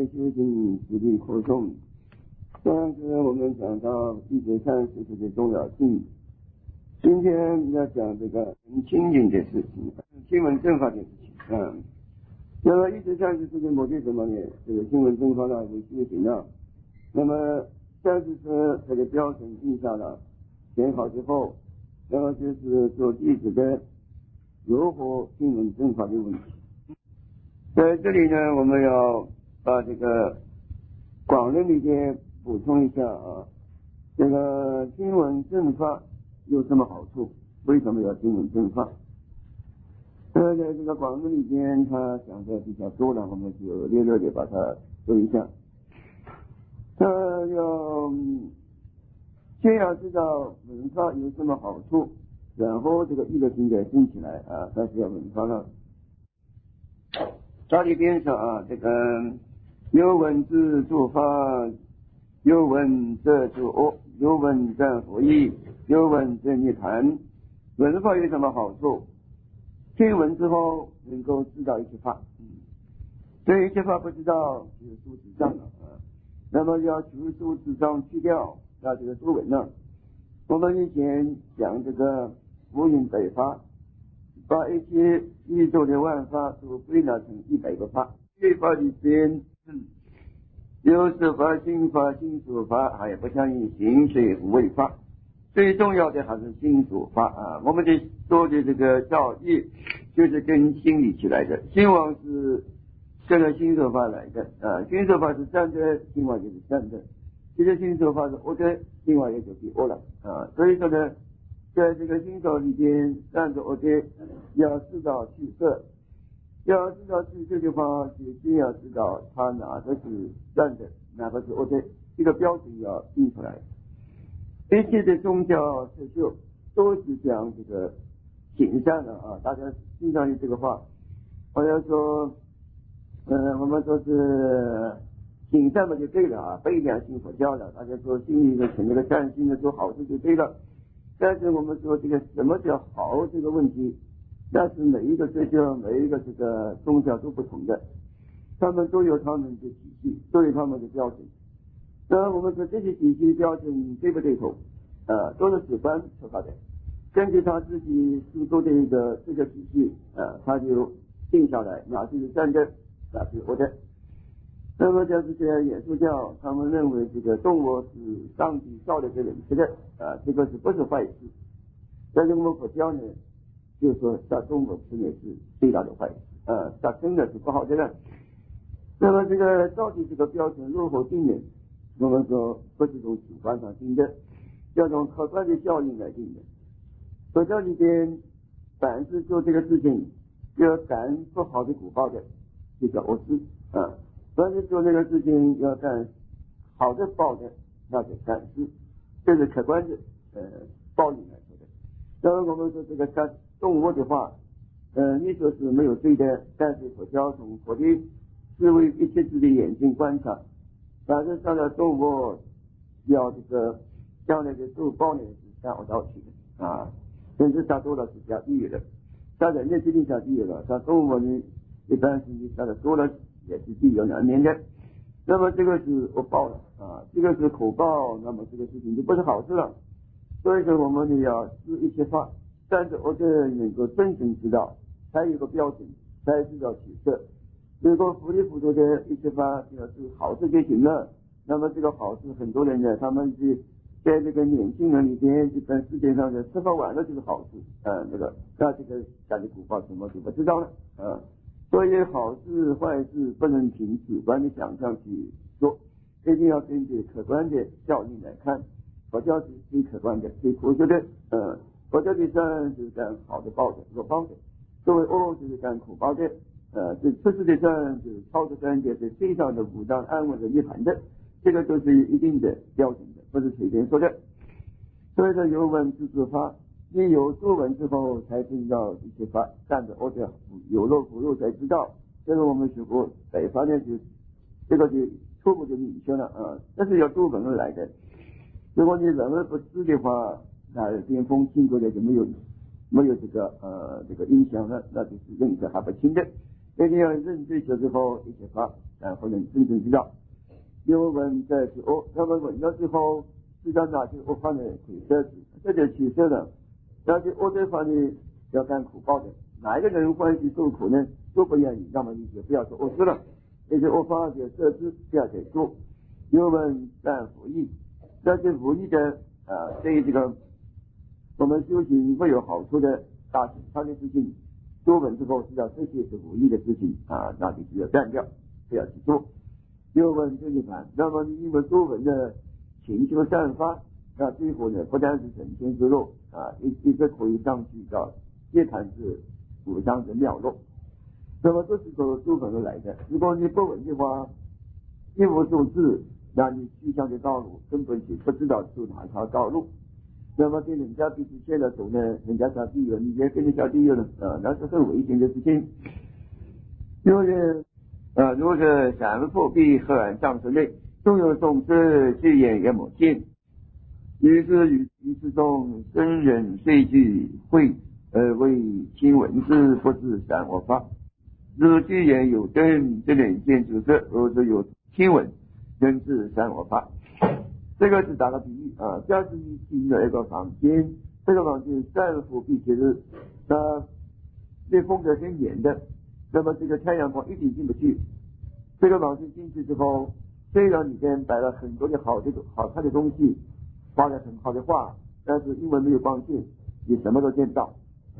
修行实力扩充。上次我们讲到一节三十的重要性，今天要讲这个很清净的事情，新闻正法的事情。那么一节三十的目的什么呢？这个新闻正法呢为修行了。那么三十是这个标准定下了，选好之后，那么就是做弟子的如何新闻正法的问题。在这里呢，我们要把这个广论里边补充一下这个新闻正法有什么好处？为什么要新闻正法？在这个广论里边，他讲的比较多了，我们就略略的把它说一下。他先要知道文法有什么好处，然后这个娱乐性再升起来开始要文法了。这里边说这个有文字作法，有文则作恶，有文则合一，有文则涅槃。文法有什么好处？听闻之后能够知道一切法，对一切法不知道就是书纸上了那么要从书纸上去掉，那这个作文了。我们以前讲这个无因百法，把一切宇宙的万法都归纳成100个法，这法里边有色法、心法、心所法，还有不相应行水无为法。最重要的还是心所法我们的做的这个教育就是跟心理起来的，心王是跟着心所法来的心所法是善的，心王就是善的，这个心所法是恶的，心王也就变恶了所以说呢，在这个心所里边，善的恶的要知道取舍，要知道取舍的话，就先要知道它哪个是善的，哪个是恶的，这个标准要定出来。一切的宗教哲学都是讲这个行善的大家经常有这个话，好像说我们说是行善嘛就对了背良心佛教了，大家说心里的存这个善心的做好事就对了。但是我们说这个什么叫好这个问题，那是每一个哲学每一个这个宗教都不同的，他们都有他们的体系，都有他们的标准。那我们说这些体系标准对不对头都是主观出发的，根据他自己书做的一个这个体系他就定下来哪是善的，哪是恶的。那么像这些耶稣教，他们认为这个动物是上帝造的这人吃的这个是不是坏事？但是我们佛教呢，就是说杀动物吃呢是最大的坏事杀生的是不好的了。那么这个到底这个标准如何定呢？我们说不是从主观上定的，要从客观的效应来定的。佛教里边凡是做这个事情要感不好的果报的就叫恶事凡是做这个事情要感好的报的那叫善事，这是客观的报应来说的。当然我们说这个杀动物的话你说是没有对的，但是佛教从佛的思维一切智的眼睛观察，反正杀了动物要这个将来的受报呢是下恶道去的甚至杀多了是下地狱的，杀人的决定下地狱了，杀动物呢一般是你杀的多了也是地狱难免的。那么这个是恶报了这个是苦报，那么这个事情就不是好事了。所以说我们要知一切法，但是恶的能够真正知道，才有个标准，才知道取舍。如果糊里糊涂的一切法是好事就行了，那么这个好事很多人呢，他们是在这个年轻人里边一般世界上的吃喝玩乐就是好事那这个家里果报什么就不知道了所以好事坏事不能凭主观的想象去做，一定要根据客观的效应来看。佛教是最客观的最科学的佛教的善是干好的报的恶报的，作为恶就是干苦报的这出世的善就是超出三界是非常的无障安稳的涅槃的，这个都是一定的标准的，不是随便说的。所以说有闻自知法，你有作闻之后才知道一些法善的恶的，有漏不漏才知道。这个我们学过百法呢，就这个就初步就明确了但是要作闻而来的。如果你人而不知的话，那边风经过的就没有这个影响了，那就是认识还不清的。 一定要认罪之后一些法，然后能真正知道。有闻则是恶，那么闻了之后，知道哪些恶法呢？可以设置，这就取舍了。那些恶的法呢，要干苦报的。哪一个人欢喜受苦呢？都不愿意，那么你就不要做恶事了。那些恶法就设置，不要再做。有闻但无益，那些无益的对于这个我们修行会有好处的大行善的事情，多闻之后知道这些是无益的事情那就只要断掉，不要去做。有闻这一盘，那么你因为多闻的勤修善法，那最后呢，不但是整天之路一直可以上去到涅槃之无上的妙路。那么这是从多闻而来的。如果你不闻的话，一无所知，那你去向的道路根本就不知道走哪条道路。那么跟人家彼此牵着手呢，人家下地狱，你也跟着下地狱了那是很危险的事情。因为如是善福必合然上之内，纵有种子，具言也莫见。于是于此中，僧人虽具慧，而为亲闻之，不知善恶法。如具言有灯，这人见诸色，如是有亲闻，能知善恶法。这个是打个比喻假使你进了一个房间，这个房间善福必就是那风格很严的，那么这个太阳光一定进不去。这个房间进去之后，虽然里边摆了很多的好看的东西，画了很好的画，但是因为没有光线，你什么都见不到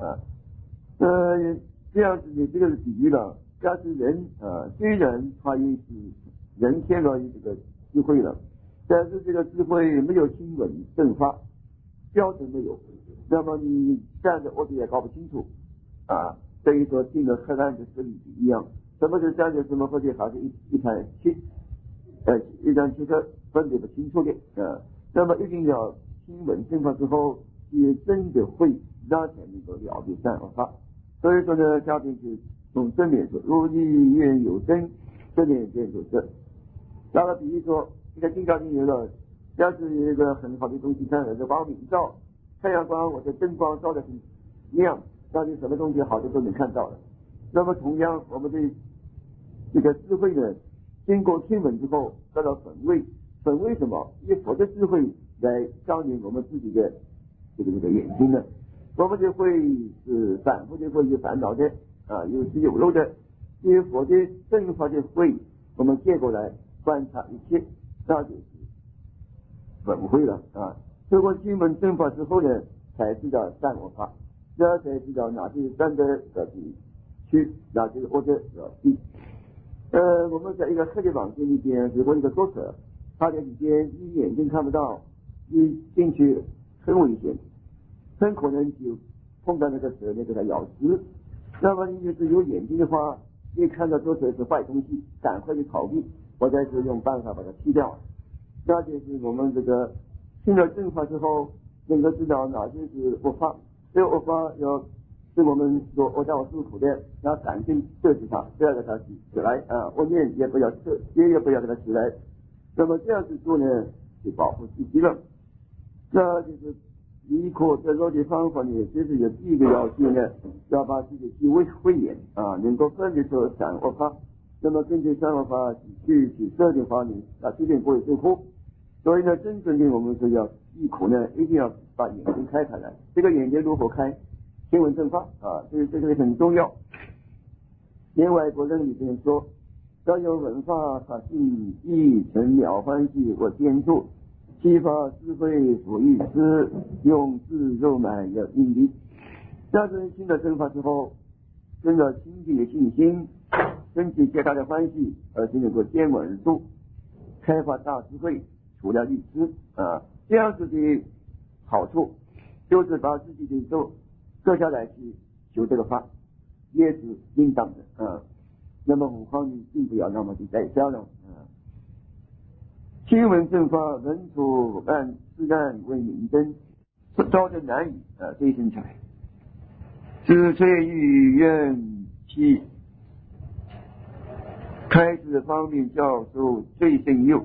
这样子你这个是比喻了。假使人虽然他也是人天了这个智慧了，但是这个智慧没有亲闻正法，标准没有，那么你站着我也搞不清楚等于说进了黑暗的水里一样。什么是站着，什么或者还是一滩一滩汽车分别不清楚的那么一定要亲闻正法之后，也真的会那才能够了解善恶法。所以说呢，下边是从正面说，如你愿有灯，正面见有色。打个比喻说，一个金刚经有了，要是有一个很好的东西看，有个光明照，太阳光或者灯光照得很亮，那你什么东西好的都能看到了。那么同样，我们对这个智慧呢，经过听闻之后得到本位，本位什么？以佛的智慧来照明我们自己的这个眼睛呢，我们就会是反复的会有烦恼的有起有漏的。因为佛的正法的慧，我们借过来观察一切，那就是本慧了通过听闻正法之后呢，才知道善恶法，这才知道哪些善的去，哪些恶的避。我们在一个黑的房间里边，如果一个作者，他在里边你眼睛看不到，你进去很危险，很可能就碰到那个蛇，给他咬死。那么你就是有眼睛的话，你看到作者是坏东西，赶快去逃避，或者是用办法把它踢掉。那就是我们这个听了正法之后，能够知道哪些是恶法，这个恶法要是我们说我叫我受苦的，要赶紧设置它，不要给它起来恶念也不要也不要给它起来。那么这样子做呢，就保护自己了。这就是离苦得乐的方法呢，就是有第一个要件呢，要把自己去慧眼能够分别出善恶法。那么根据善恶法去设的话呢，这点不会受苦。所以呢，真正的我们说要离苦呢，一定要把眼睛开开来。这个眼睛如何开？听闻正法这个很重要。连外国人里边说，要有文化法性亦成了欢喜或坚处，激发智慧所欲知，用智肉满要应力。这是新的正法之后，跟着心地的信心，升起极大的欢喜，而且能够坚稳而度，开发大智慧，除了欲知这样子的好处，就是把自己的手割下来去修这个法，也是应当的那么何况你并不要那么的在家了听闻正法，人处自然为明灯，招着难以最生财，知翠欲愿期，开始方面教授最胜诱，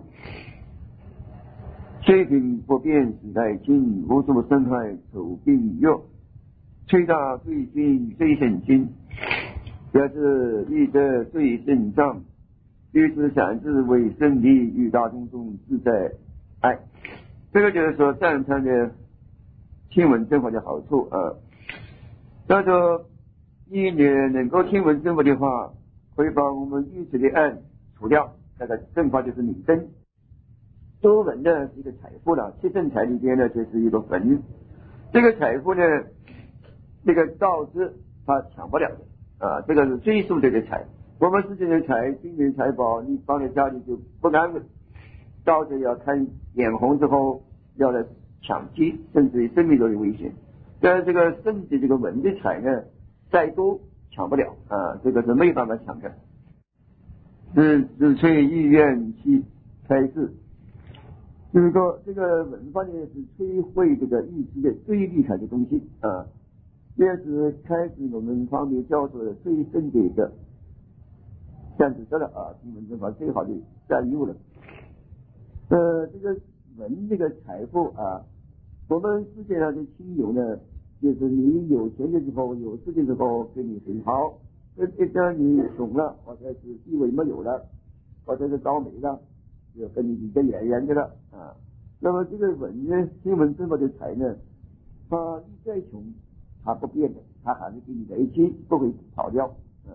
虽品不变时代轻，无数生害丑病药，吹大最心最神经。 表示欲得最胜上，于是善知为生理与大众中自在爱。这个就是说赞叹的听闻正法的好处啊。他说一年能够听闻正法的话，会把我们预设的案除掉，那个正法就是名声。多闻呢是一个财富了，七圣财里边呢就是一个闻，这个财富呢这个道之他抢不了的啊，这个是追溯这个财。我们世间的财，金银财宝，你放在家里就不安稳，道者要看眼红之后要来抢击，甚至于生命都有危险。但是这个圣的这个文的财呢，再多抢不了啊，这个是没有办法抢的。自摧意愿去开示，就是说这个文法呢是摧毁这个意志的最厉害的东西啊，也是开始我们方面教授的最深的一个像指说了啊，听闻正法最好的占用了。这个文这个财富啊，我们世界上的亲友呢，就是你有钱的时候，有事的时候对你很好，一旦你穷了，或者是地位没有了，或者是倒霉了，就跟你离得远远的了啊。那么这个文呢，听闻正法的财呢，他你再穷，他不变的，他还是跟你在一起，不会跑掉。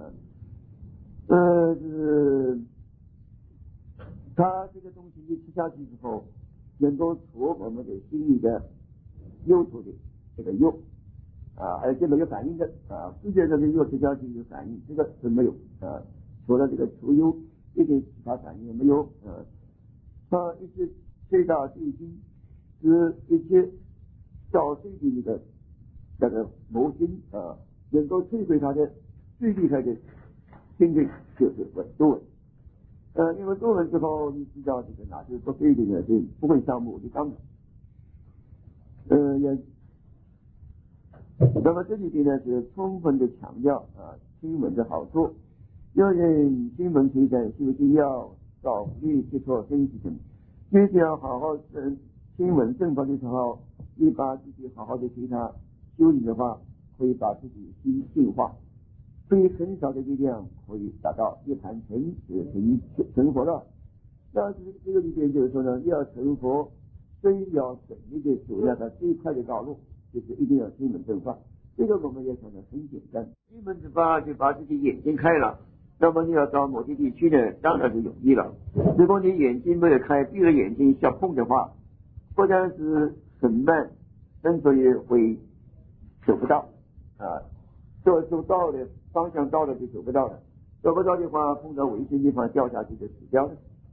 他这个东西你吃下去之后，能够除我们的心理的忧愁的这个忧啊，而且没有反应的啊，世界上的忧吃下去有反应，这个是没有啊，除了这个除忧，一点其他反应也没有啊。他一些最大最轻是一切造罪的那个魔心啊，能够摧毁他的最厉害的心灵就是多闻。因为多闻之后，你知道这个哪些不对的呢？就不会上目的纲的。那么这里边呢是充分的强调啊听闻的好处。有人听闻推展修行要找力切磋分析等，你只要好好听闻正法的时候，你把自己好好的给他修理的话，可以把自己心净化。所以很少的力量可以达到一盘成佛了。但是这个里边就是说呢，要成佛，真要省力的主要的最快的道路，就是一定要听闻正法。这个我们也讲的很简单，听闻正法就把自己眼睛开了，那么你要到某些地区呢，当然是容易了。如果你眼睛没有开，闭着眼睛瞎碰的话，不但是很慢，甚至于会走不到啊。走到了方向到了就走不到了，走不到的话碰到危险地方掉下去就死掉了。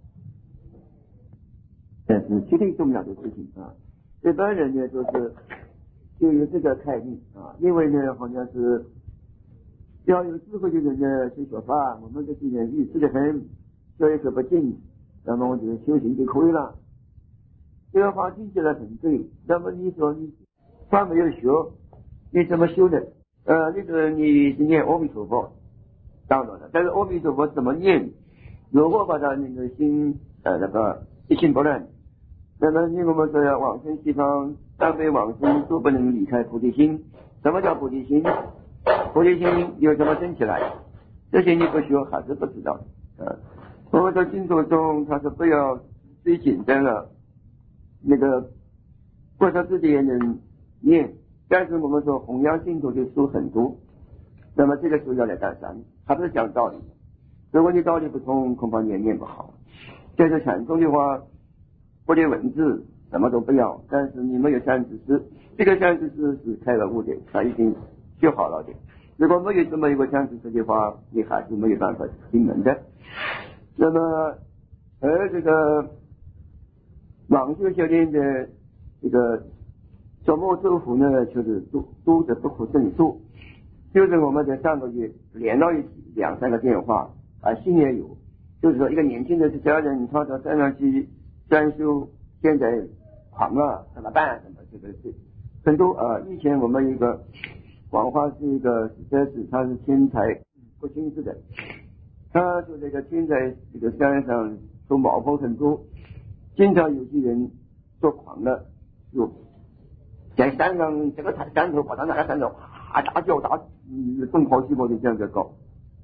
这是绝对重要的事情啊！一般人呢就有这个概念啊，因为呢好像是要有智慧的人呢去学法，我们这些人愚痴的很，学一个不进，那么我就修行就可以了。这个话听起来很对，那么你说你法没有学，你怎么修呢？你是念阿弥陀佛，当然了，但是阿弥陀佛怎么念？如果把他那个心那个一心不乱，那么我们说要往生西方，但非往生都不能离开菩提心。什么叫菩提心？菩提心有什么升起来？这些你不学还是不知道啊。我们在经书中他说不要最简单了，那个或者自己也能念。但是我们说弘扬净土的书很多，那么这个书要来干啥？还不是讲道理。如果你道理不通，恐怕你也念不好。这是禅宗的话，不念文字什么都不要，但是你没有善知识，这个善知识是开了悟的，他已经修好了的。如果没有这么一个善知识的话，你还是没有办法进门的。那么而这个网修修炼的这个周末周福呢，就是多的不可胜数。就是我们在上个月连到一起2-3个电话啊，心也有，就是说一个年轻的家人，他到山上去专修，现在狂了怎么办？什么这个是很多啊。以前我们一个广化是一个实在是他是天才不亲自的，他就这个天在这个山上做毛婆很多，经常有些人做狂了，就在山上这个山头跑到那个山头大叫大东跑西跑的这样子搞，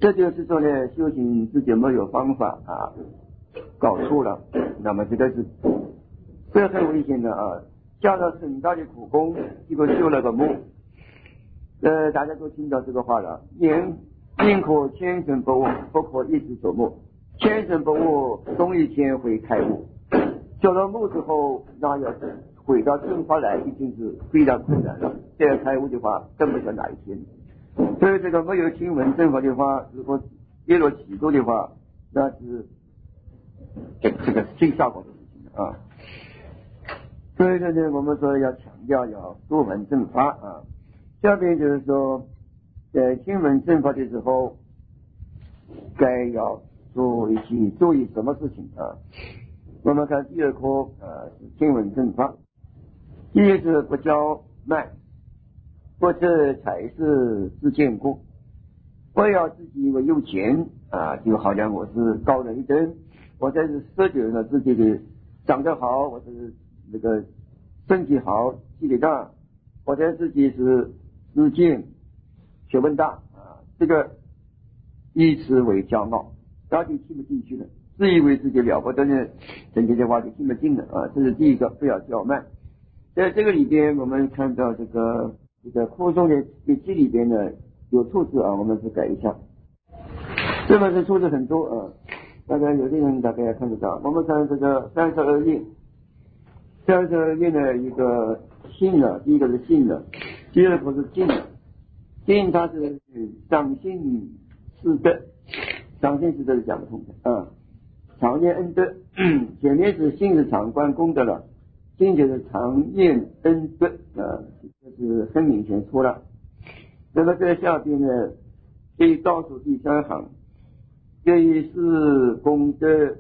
这就是说呢，修行自己没有方法啊，搞错了，那么这个是很危险的啊，下了很大的苦功，结果修了个墓。大家都听到这个话了，宁可千尘不悟，不可一时所悟。千尘不悟，终有一天会开悟。修了墓之后，那要回到正法来，已经是非常困难了。这样开悟的话，更不晓哪一天。所以这个没有听闻正法的话，如果跌落起多的话，那是这个最下果的事情啊。所以说呢，我们说要强调要多闻正法啊。下边就是说，在听闻正法的时候，该要注意什么事情啊？我们看第二课是听闻正法。第一是不骄慢，不这才是自见过。不要自己以为有钱啊，就好像我是高人一等，我这是奢求了自己的长得好，我是那个身体好，气力大，我这自己是自见学问大啊，这个以此为骄傲，到底听不进去的，自以为自己了不得呢，整天的话就听不进了啊。这是第一个，不要骄慢。在这个里边，我们看到这个课中的笔记里边呢有错字啊，我们是改一下。这个是错字很多啊，大概有的人大概也看得到。我们看这个32页呢，一个信了，第一个是信了，第二个是敬了。敬它是长信是德，长信是德是讲不通的啊。常念恩德，前面是信是常观功德了，敬就是常念恩德啊，这是很明显错了。那么在下边呢，可以倒数第三行，这也是功德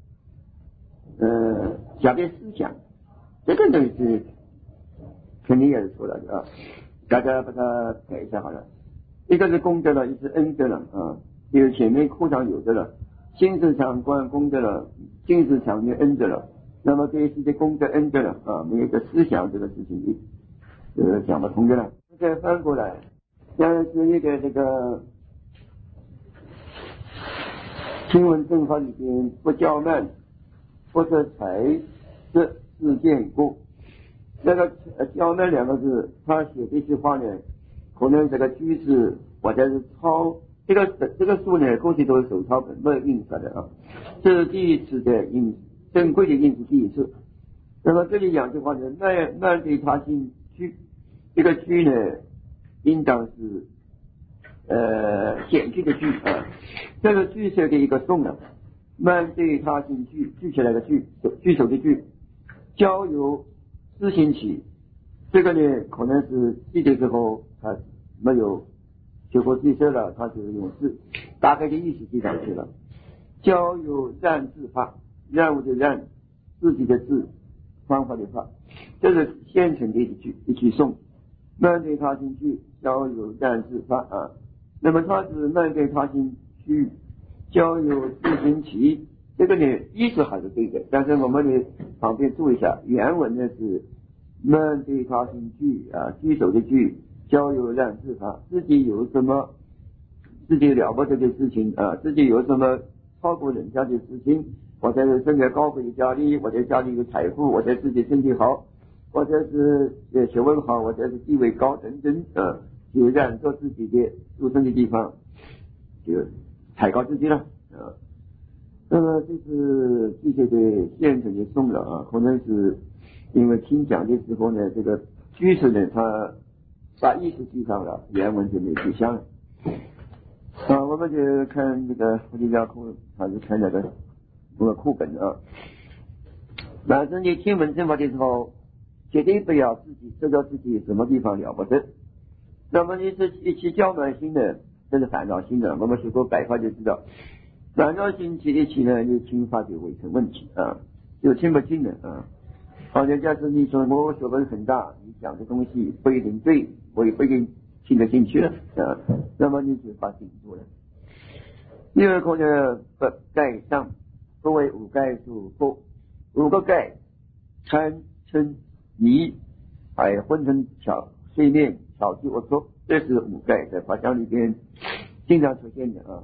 下边思想，这个东西肯定也是错了的啊，大家把它改一下好了。一个是功德了，一个是恩德了啊，因为前面课上有的了，心是常观功德了，敬是常念恩德了，那么这一些功德恩德了啊，没有一个思想这个事情讲不通的了。再翻过来，像是一个这个听闻正法里边，不骄慢，不这才是自见过。这个骄慢两个字，他写这句话呢，可能这个句子或者是抄这个书呢，过去都是手抄本，没有印刷的啊。这是第一次的正规的印是第一次。那么这里两句话呢，慢对他心居，这个居呢，应当是险峻的惧啊。这个句写的一个颂了，慢对他心聚起来的聚首的聚，交由自行起，这个呢可能是记的时候他没有学过记色了，他就是用字大概的意思记上去了。交由让字法，让我的让，自己的字，方法的法，这是现成的一句颂。慢对他心去，交由让字法啊。那么它是慢对他心去，交由自行起，这个呢意思还是对的，但是我们呢旁边注意一下，原文呢是慢对他心去啊，居首的居，交由让字法，自己有什么自己了不得的事情啊，自己有什么超过人家的事情，或者是生在高贵的家里，或者家里有财富，或者自己身体好，或者是学问好，或者是地位高等等啊，就让做自己的出生的地方就抬高自己了啊。那么这是这些的现成的颂了啊，可能是因为听讲的时候呢，这个句子呢他把意思记上了，原文就没记下了。我们就看这个佛教家库，还是看那个课本啊。反正你听闻正法的时候，绝对不要自己知道自己什么地方了不得。那么你是一起骄慢心的，这是烦恼心的。我们学过百法就知道，烦恼心起一起呢，你听法就会成问题啊，就听不进了啊。好像假设你说我学问很大，你讲的东西不一定对，我也不一定听得进去了啊，那么你就把顶住了。第二个呢，不盖上，分为五盖数4，五个盖，贪嗔迷，还有昏沉睡眠巧计龌龊，这是五盖，在法讲里边经常出现的啊。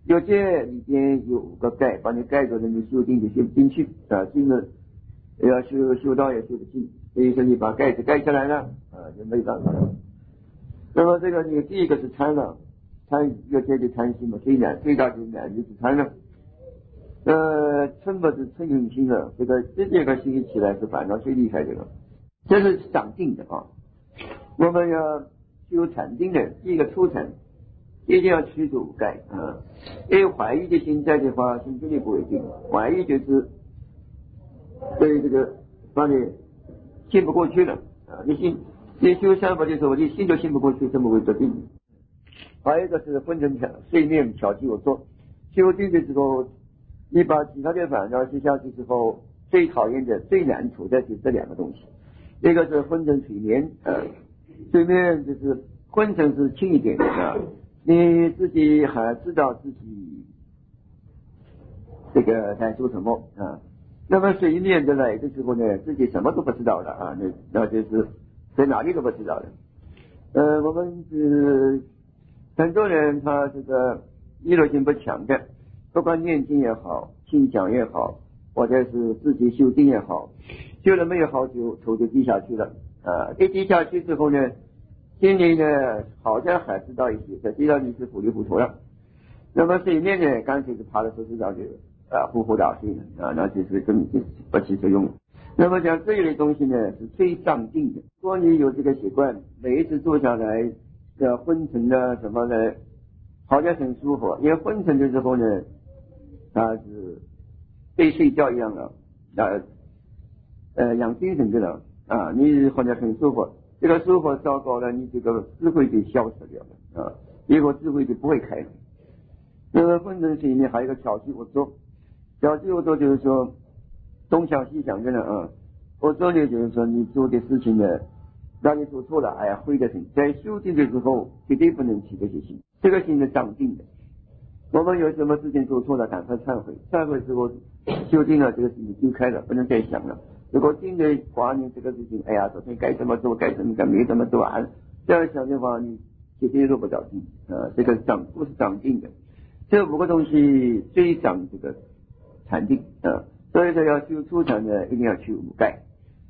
有些里边有5个盖，把你盖着的，你修定就修不进去啊，进了要修道也修不进，所以说你把盖子盖起来了啊，就没办法了。那么这个你第一个是贪了，有些的贪心嘛，最大的难就是贪了。嗔嘛是嗔恨心了，这几个心起来是烦恼最厉害的了。这是长定的啊。我们要修禅定的，第一个初禅，一定要去除5盖啊。因为怀疑的心在的话，心绝对不会定。怀疑就是对这个把你信不过去了啊。你修三法的时候，你信都信不过去，怎么会得定？还有一个是昏沉睡眠调剂我做，修定的时候，你把其他的烦恼写下去之后，最讨厌的、最难处的就是这2个东西。一个是昏沉睡眠睡眠就是昏沉是轻一点啊，你自己还知道自己这个在做什么啊。那么睡眠的来的时候呢，自己什么都不知道了啊，那就是在哪里都不知道了。我们很多人他这个意识性不强的，不管念经也好，听讲也好，或者是自己修定也好，修了没有好久，头就低下去了啊。一低下去之后呢，心里呢好像还知道一些，实际上你是糊里糊涂了。那么睡眠呢，干脆是爬的时候知道就呼呼大睡啊，那就是根本不起作用。那么讲这一类东西呢是最上进的。如果你有这个习惯，每一次坐下来昏沉啊什么的，好像很舒服。因为昏沉的时候呢，它是跟睡觉一样的养精神的了啊，你好像很舒服。这个舒服糟糕了，你这个智慧就消失掉了啊，以后智慧就不会开了。那么昏沉睡眠还有一个调息我做，调息我做就是说东想西想的了啊。我做呢就是说你做的事情呢，让你做错了，哎呀灰的很，在修定的时候绝对不能起这些心，这个心是长定的。我们有什么事情做错了，赶快忏悔，忏悔之后修定了，这个事情就开了，不能再想了。如果定的挂念这个事情，哎呀昨天该怎么做该怎么干没怎么做完，这样想的话你绝对入不了定啊，这个不是长定的。这5个东西最长这个禅定啊，所以说要修初禅呢，一定要去5盖。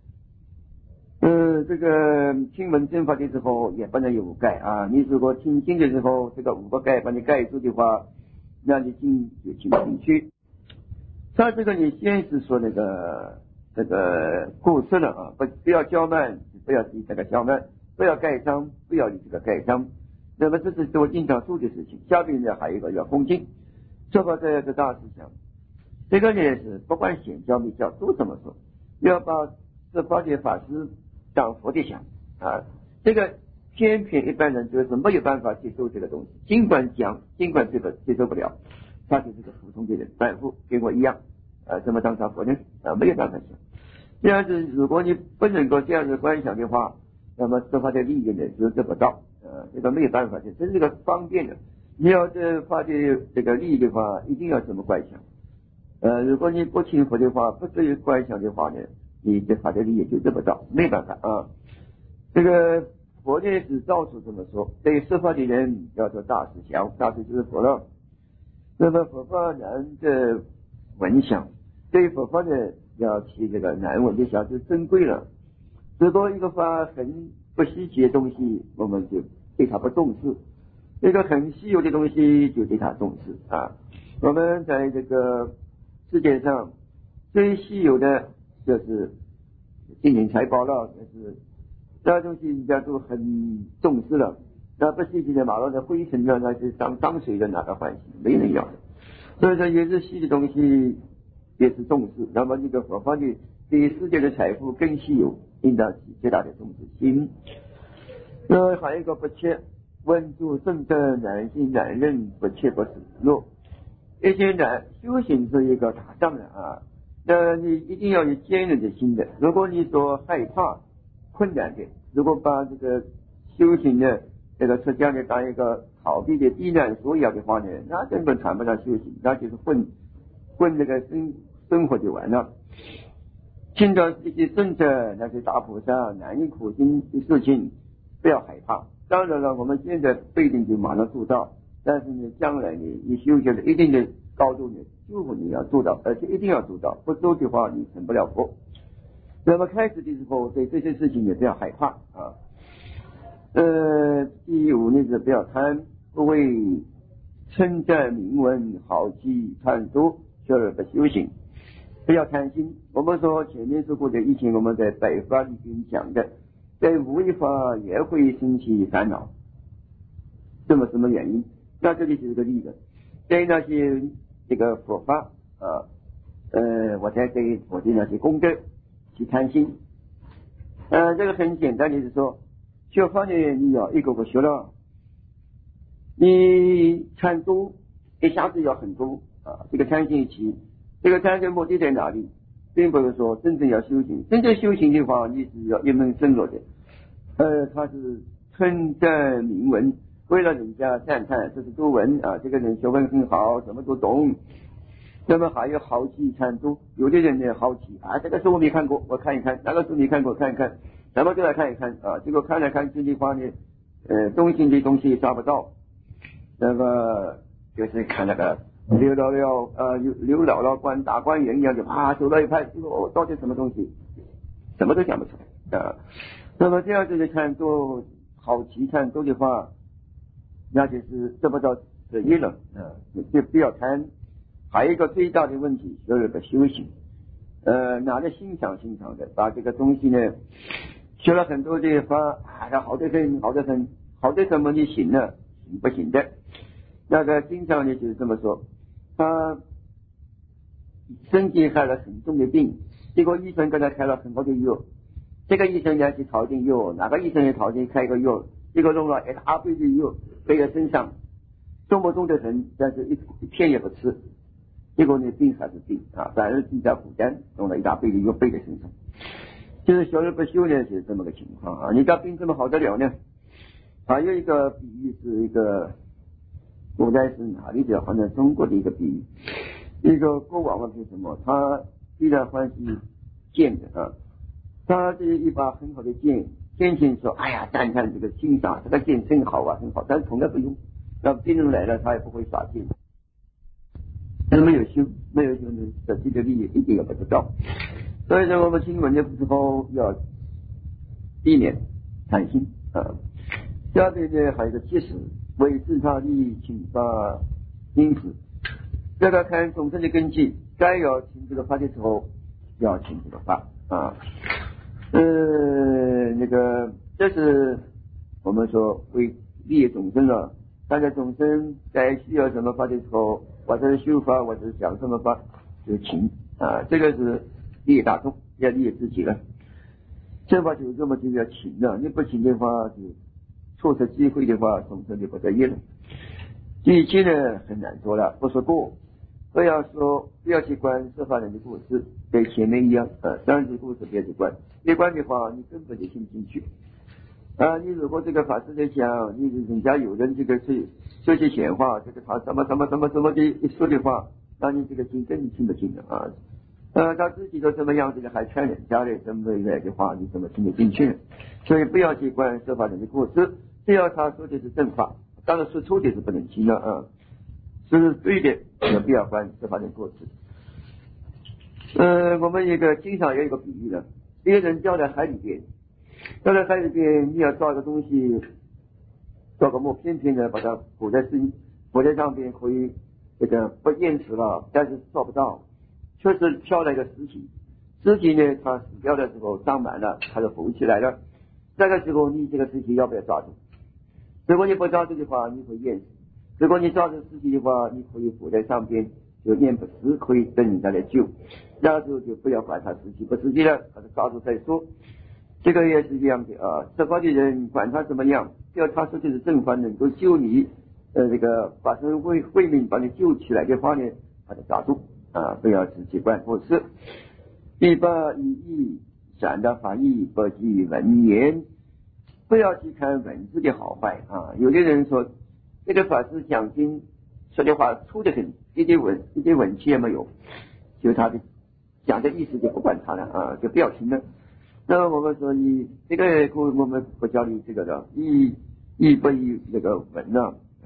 这个听闻正法的时候也不能有5盖啊。你如果听经的时候，这个5个盖把你盖住的话，那你经就听不进去。他这个你先是说这个故事了啊，不要骄慢，不要这个骄慢，不要盖章，不要你这个盖章。那么这是我经常做的事情。下面呢还有一个要恭敬，说法这个大思想。这个呢是不管显教密教都这么说，要把这法界法师当佛的想啊。这个偏偏一般人就是没有办法接受这个东西，尽管讲，尽管这个接受不了，他就是个普通的人，凡夫跟我一样怎么当他佛呢啊？没有办法想。这样子，如果你不能够这样子观想的话，那么这法的利益呢就得不到这个没有办法的，这是这个方便的。你要这法的这个利益的话，一定要这么观想。如果你不听佛的话，不至于观想的话呢，你这法的利益就得不到，没办法啊。这个佛呢是到处这么说，对说法的人要做大思想，大思就是佛了。那么佛法难的闻想，对佛法呢要提这个难闻的想是珍贵了。如果一个法很不稀奇的东西，我们就对它不重视；一个很稀有的东西就对它重视啊。我们在这个世界上最稀有的就是金银财宝了，就是这东西人家都很重视了。那不稀奇的马路的灰尘呢，那是当水的哪个欢喜，没人要的。所以说也是稀的东西也是重视。那么这个佛法呢，比世界的财富更稀有，应当起最大的重视心。还有一个不切，问诸圣者难行难忍，不切不是若。一些人修行是一个打仗的啊，那你一定要有坚韧的心的。如果你说害怕困难的，如果把这个修行的这个出家的当一个逃避的避难所要的话呢，那根本谈不上修行，那就是混这个生活就完了。听到这些圣者那些大菩萨难以苦心的事情，不要害怕。当然了，我们现在不一定就马上做到， 但是呢，将来呢，你修行了一定的高度呢，就会你要做到，而且一定要做到，不做的话，你成不了佛。那么开始的时候，对这些事情也不要害怕啊。第五呢是不要贪，不为称赞名闻好奇贪多，学而不修行。不要贪心。我们说前面说过的，以前我们在百法里边讲的，在无为法也会生起烦恼。这么什么原因？那这里就是个例子。在那些这个佛法我在对我的那些功德去贪心。这个很简单的是说，学法呢，你要一个个学了，你贪多，一下子要很多这个贪心起，这个贪心目的在哪里？并不是说真正要修行，真正修行的话，你是要一门深入的。他是称赞名闻，为了人家赞叹，这是多闻这个人学问很好，什么都懂。那么还有好奇贪多，有的人呢好奇这个书我没看过，我看一看；那个书没看过，看一看，什么都来看一看结果看来看去的话呢，中心的东西抓不到。那么就是看那个刘姥姥观大观园一样，就走到一派，这个到底什么东西，什么都讲不出来那么这样子的看多好奇看多的话，那就是得不到得益了就不要贪。还有一个最大的问题，就是个修行拿着欣赏的，把这个东西呢学了很多的法好的很，好的什么你行了，行不行的。那个经常呢就是这么说，他身体害了很重的病，结果医生给他开了很多的药，这个医生要去讨定药，哪个医生也讨定开个药，结果弄了一大堆的药背在身上，重不重的很，但是一片也不吃，结果呢病还是病反而增加负担，弄了一大堆的药背在身上。就是学而不修呢，就是这么个情况你家病这么好得了呢？还有一个比喻是一个古代是哪里的？好像中国的一个比喻，一个国王是什么？他非常欢喜剑的他这一把很好的剑，天天说赞叹这个欣赏这个剑真好很好，但是从来不用。那别人来了他也不会耍剑，但是没有修呢，实际的利益一定要不得到。所以说我们听闻的时候要避免贪心下面呢还有一个戒识，为自他利益请发因此这个看众生的根基，该要请这个法的时候要请这个法这是我们说为利益众生了。大家众生在需要什么法的时候，或者是修法，或者是讲什么法，就请这个是利益大众，要利益自己了。这法就这么就要请了，你不请的话，就错失机会的话，众生就不得益了。第七呢很难说了，不说过，不要去观设法人的故事，跟前面一样三十故事别去观，别观的话，你根本就听不进去你如果这个法师在讲，你人家有人这个说些闲话，这个他什么的一说的话，那你这个经根本听不进的他自己都这么样子的，还劝人家的这么来的话，你怎么听得进去？所以不要去观设法人的故事，只要他说的是正法，当然说错的是不能听了是对的，也不要观设法人故事。我们经常有一个比喻的，一个人掉在海里边。你要抓个东西，抓个木片的，把它裹在上边，可以不淹死了，但是抓不到，确实漂了一个尸体呢，它死掉的时候长满了，它就浮起来了。那个时候你这个尸体要不要抓住？如果你不抓住的话，你会淹死；如果你抓住尸体的话，你可以浮在上边，就淹不死，可以等人家来救。那时候就不要管他死体不死体了，把它抓住再说。这个也是一样的执法的人管他怎么样，只要他说的是正法，能够救你法身慧命把你救起来的话呢，把它抓住不要只去管不是。第八以义闪的法义，不计文言，不要去看文字的好坏有的人说这个法师讲经说的话粗得很，一点文气也没有，就他的讲的意思就不管他了就不要听了。那么我们说这个我们不教你这个的义不义那个文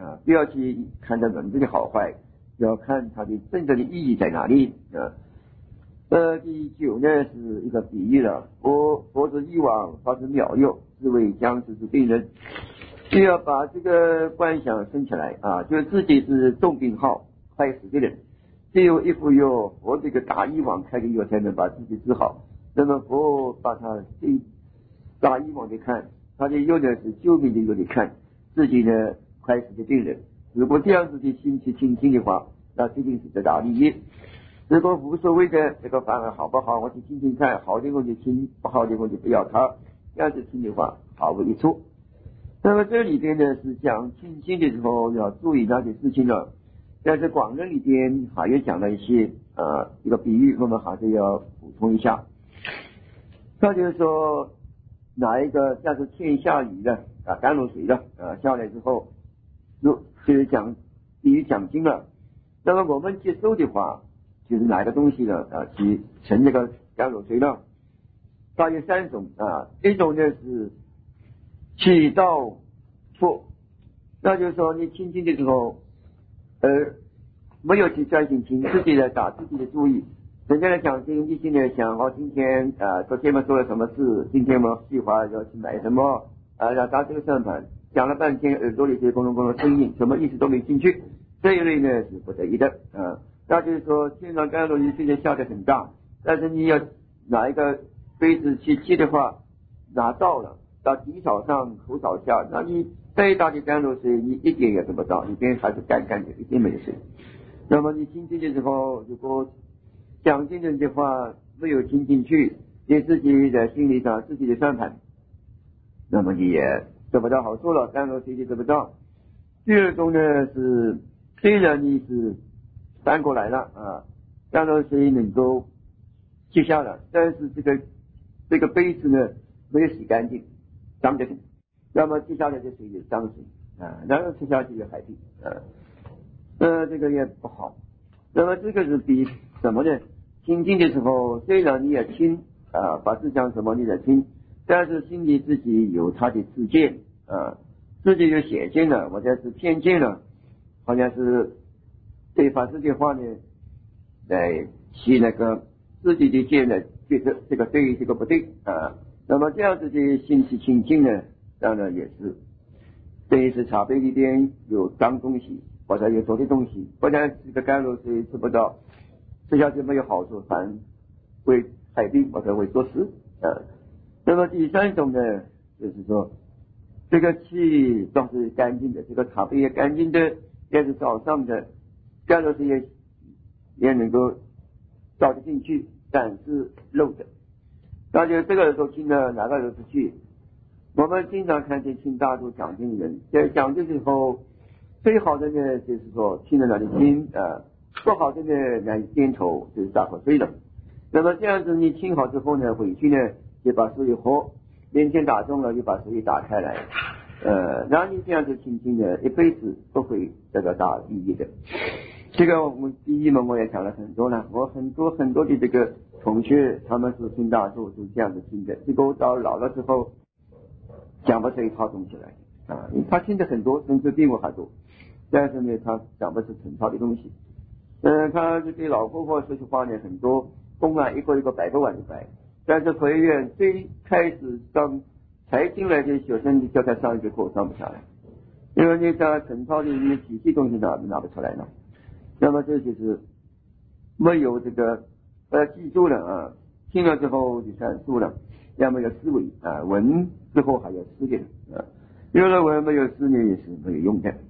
不要去看这文字的好坏，要看它的真正的意义在哪里第9呢是一个比喻了，佛之以往，法之妙用，是为将死之病人。就要把这个观想升起来就是自己是重病号快死的人，只有一副药，佛这个大医王开的药才能把自己治好。那么佛把他大医王的看，他的药呢是救命的药的看，自己呢快死的病人。如果这样子的心去倾听的话，那一定是得大利益。如果无所谓的这个反而好不好，我去听听看，好的我就听，不好的我就不要它，这样子听的话毫无益处。那么这里边呢是讲听经的时候要注意那些事情了。在这广论里边还有讲了一些一个比喻，我们还是要补充一下。他就是说哪一个像是天下雨的甘露水的下来之后，就是讲比喻讲经了。那么我们接受的话，就是哪个东西呢去盛这个甘露水呢？大约3种一种呢是起到错，那就是说你听经的时候没有去专心听，自己来打自己的注意。人家来讲经，你现在想今天昨天嘛做了什么事，今天嘛计划要去买什么要打这个算盘，讲了半天耳朵里些咕隆咕隆声音，什么意思都没进去，这一类呢是不得已的那就是说天上甘露雨虽然下得很大，但是你要拿一个杯子去接的话，拿到了到底朝上口朝下，那你再大的甘露水你一点也得不到，里边还是干干的，一点没水。那么你听经的时候，如果讲经人的话没有听进去，你自己的心理上自己的算盘，那么你也得不到好处了，甘露水就得不到。第二种呢是虽然你是翻过来了甘露水能够接下了，但是这个杯子呢没有洗干净，脏得很，那么接下来的水就脏水然后吃下去就海病这个也不好。那么这个是比什么呢？听经的时候虽然你也听法师讲什么你也听，但是心里自己有他的自见自己有邪见了或者是偏见了，好像是对法师的话呢来起那个自己的见呢，觉得这个对这个不对那么这样子的心去清净呢，当然也是对于是茶杯里边有脏东西或者有浊的东西，不然这个甘露水吃不到，吃下去没有好处，反会害病或者会作死那么第三种呢，就是说这个气倒是干净的，这个茶杯也干净的，也是早上的甘露水也能够倒得进去，但是漏的。那就这个时候听了哪个都是去。我们经常看见听大众讲经人，在讲的时候最好的呢就是说听了哪里听不好的呢来点头就是打瞌睡了。那么这样子你听好之后呢，回去呢就把水喝，连天打中了就把水打开来然后你这样子听经呢一辈子不会得到大利益的。这个我们第一门我也讲了很多了，我很多的这个同学他们是听大众是这样子听的，结果到老了之后讲不出一套东西来因为他听的很多，甚至比我还多，但是呢他讲不出成套的东西他就对老婆婆说句话呢很多，公一个一个100个碗的白，但是佛院最开始才进来的学生叫他上一个课上不下来，因为你在成套的一体系东西拿不出来了。那么这就是没有这个记住了听了之后就算数了，要么有思维闻之后还有思的有了闻没有思呢也是没有用的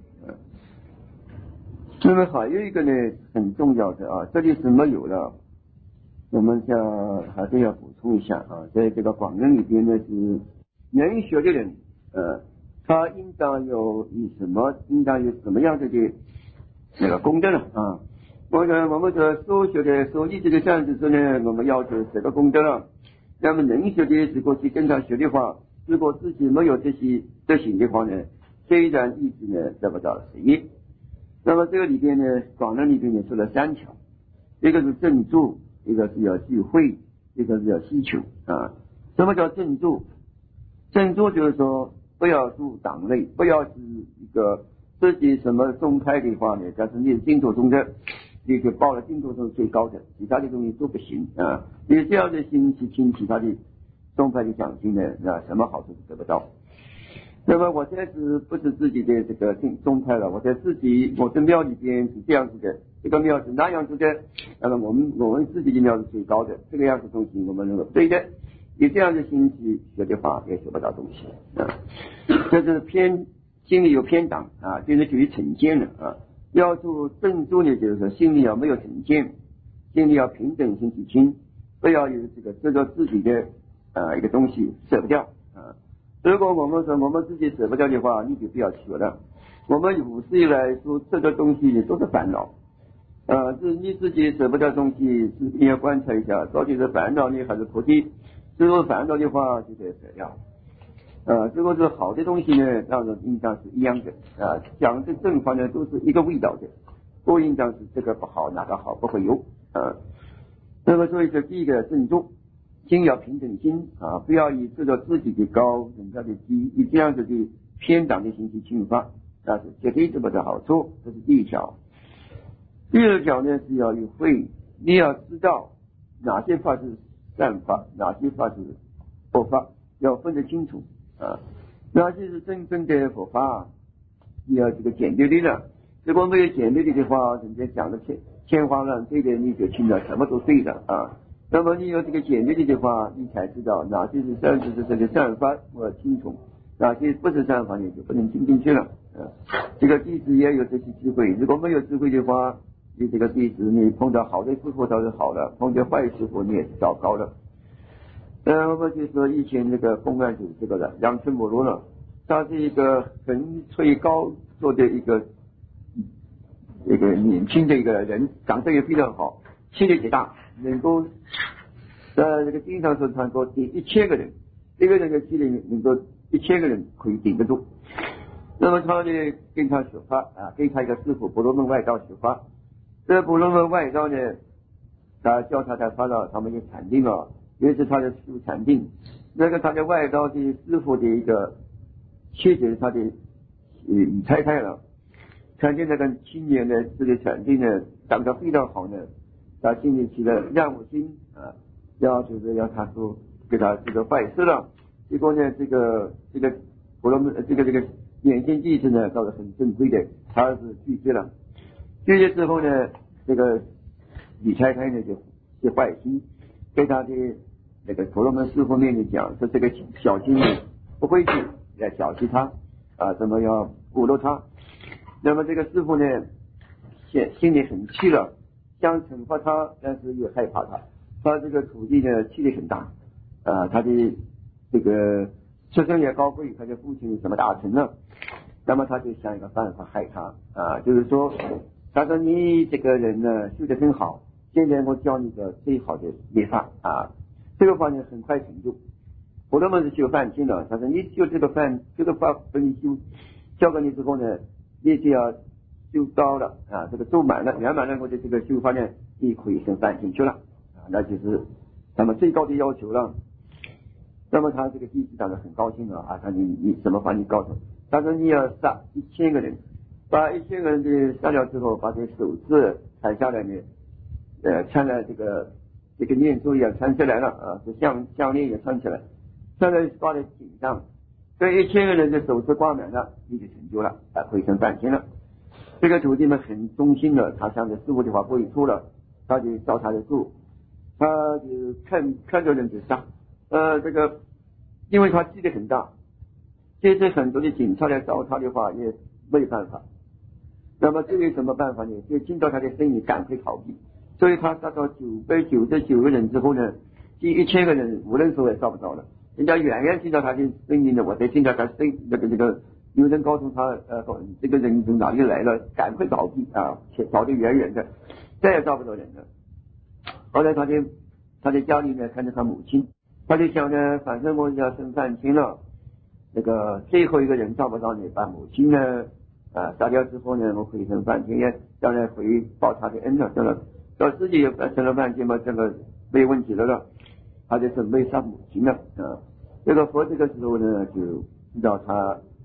那么还有一个呢很重要的这里是没有了，我们还是要补充一下在这个广论里边呢是能学的人他应当有什么样的那个功德了我们说所学的所依这个善知识呢，我们要求这个功德了。那么能学的如果去跟他学的话，如果自己没有这些德行的话呢，虽然一直呢得不到实业。那么这个里边呢，广论里边呢说了3条，一个是正住，一个是要聚会，一个是要希求什么叫正住？正住就是说不要住党类，不要是一个自己什么宗派的话呢，假设你是净土宗的，你就报了净土宗最高的，其他的东西都不行啊。你这样的心去听其他的宗派的讲经呢，那什么好处都得不到。那么我现在不是自己的这个宗派了，我的庙里边是这样子的，这个庙是那样子的，那么我们自己的庙是最高的，这个样子东西我们认为不对的。你这样的心去学的话，也学不到东西啊。这是心里有偏党啊，就是属于成见了啊。要做正住呢，就是说心里要没有成见，心里要平等心去听，不要有这个自己的一个东西舍不掉啊。如果我们说我们自己舍不掉的话，你就不要学了。我们有史以来说这个东西都是烦恼，是你自己舍不掉东西，你要观察一下，到底是烦恼呢还是菩提？如果烦恼的话，就得舍掉。如果是好的东西呢，当然应当是一样的讲的正方呢都是一个味道的，不应当是这个不好哪个好，不会有那么所以说第一个正住。心要平等心不要以这个自己的高人家的低，以这样子的偏党的心去侵发，那是绝对得不到好处。这是第一条。第二条呢是要有慧，你要知道哪些法是善法，哪些法是恶法，要分得清楚哪些是真正的佛法，你要这个简略的。如果没有简略的话，人家讲的天花乱坠的，你就听到什么都对的那么你有这个简略的话，你才知道哪些是这个善法，我清楚哪些不是善法，你就不能听进去了这个弟子也有这些智慧，如果没有智慧的话，你这个弟子你碰到好的师傅倒是好了，碰到坏师傅你也是糟糕了我们就说以前那个公案就是这个的，杨春摩罗了，他是一个很吹高做的一个年轻的一个人，长得也非常好，气力极大，能够这个经常说传说顶1000个人，一个人的气力能够1000个人可以顶得住。那么他呢跟他学法给他一个师傅婆罗门外道学法，这婆罗门外道呢，他教他才发到他们就禅定了，也是他的师傅禅定。那个他的外道的师傅的一个妻子，他的太太了，看见那个青年呢这个禅定呢长得非常好呢，他心里起了让我心就是要他说给他这个拜师了。结果呢这个婆罗门这个眼线弟子呢倒是很正规的，他是拒绝了。拒绝之后呢，这个李太太呢就坏心，跟他的那个婆罗门师傅面前讲说，这个小精灵不会去来调戏他怎么要侮辱他。那么这个师傅呢心里很气了，想惩罚他，但是又害怕他。他这个徒弟呢气力很大他的这个出身也高贵，他的父亲什么大臣了。那么他就想一个办法害他就是说他说你这个人呢修得很好，现在我教你个最好的灭法这个法呢很快成就。婆罗门是修梵天的，他说你修这个法不你修，教给你之后呢，你就要修高了这个做满了圆满了，我的这个修法呢你可以升梵天去了那就是他们最高的要求了。那么他这个弟子当然很高兴了他说你什么法你告诉我，他说你要杀1000个人，把1000个人的杀掉之后，把这手指砍下来呢穿了这个念珠也穿起来了这项链也穿起来，穿在挂在颈上，这1000个人的手指挂满了，你就成就了可以升梵天了。这个徒弟们很忠心了，他想着师傅的话不会错了，他就照他的做，他就看着人就杀这个因为他气力很大，这次很多的警察来找他的话也没有办法。那么这有什么办法呢？就听到他的声音赶快逃避，所以他杀到999个人之后呢，第1000个人无论说也抓不着了。人家远远听到他的声音呢，我才听到他这个有人告诉他这个人从哪里来了，赶快逃避逃得远远的，再也抓不着人了。后来他的家里呢看着他母亲，他就想呢，反正我要升梵天了，那个最后一个人抓不到你，把母亲呢杀掉之后呢，我可以升梵天，也当然回报他的恩了，对了，到自己也升了梵天嘛，这个没有问题了。他就准备杀母亲了这个佛这个时候呢就知道他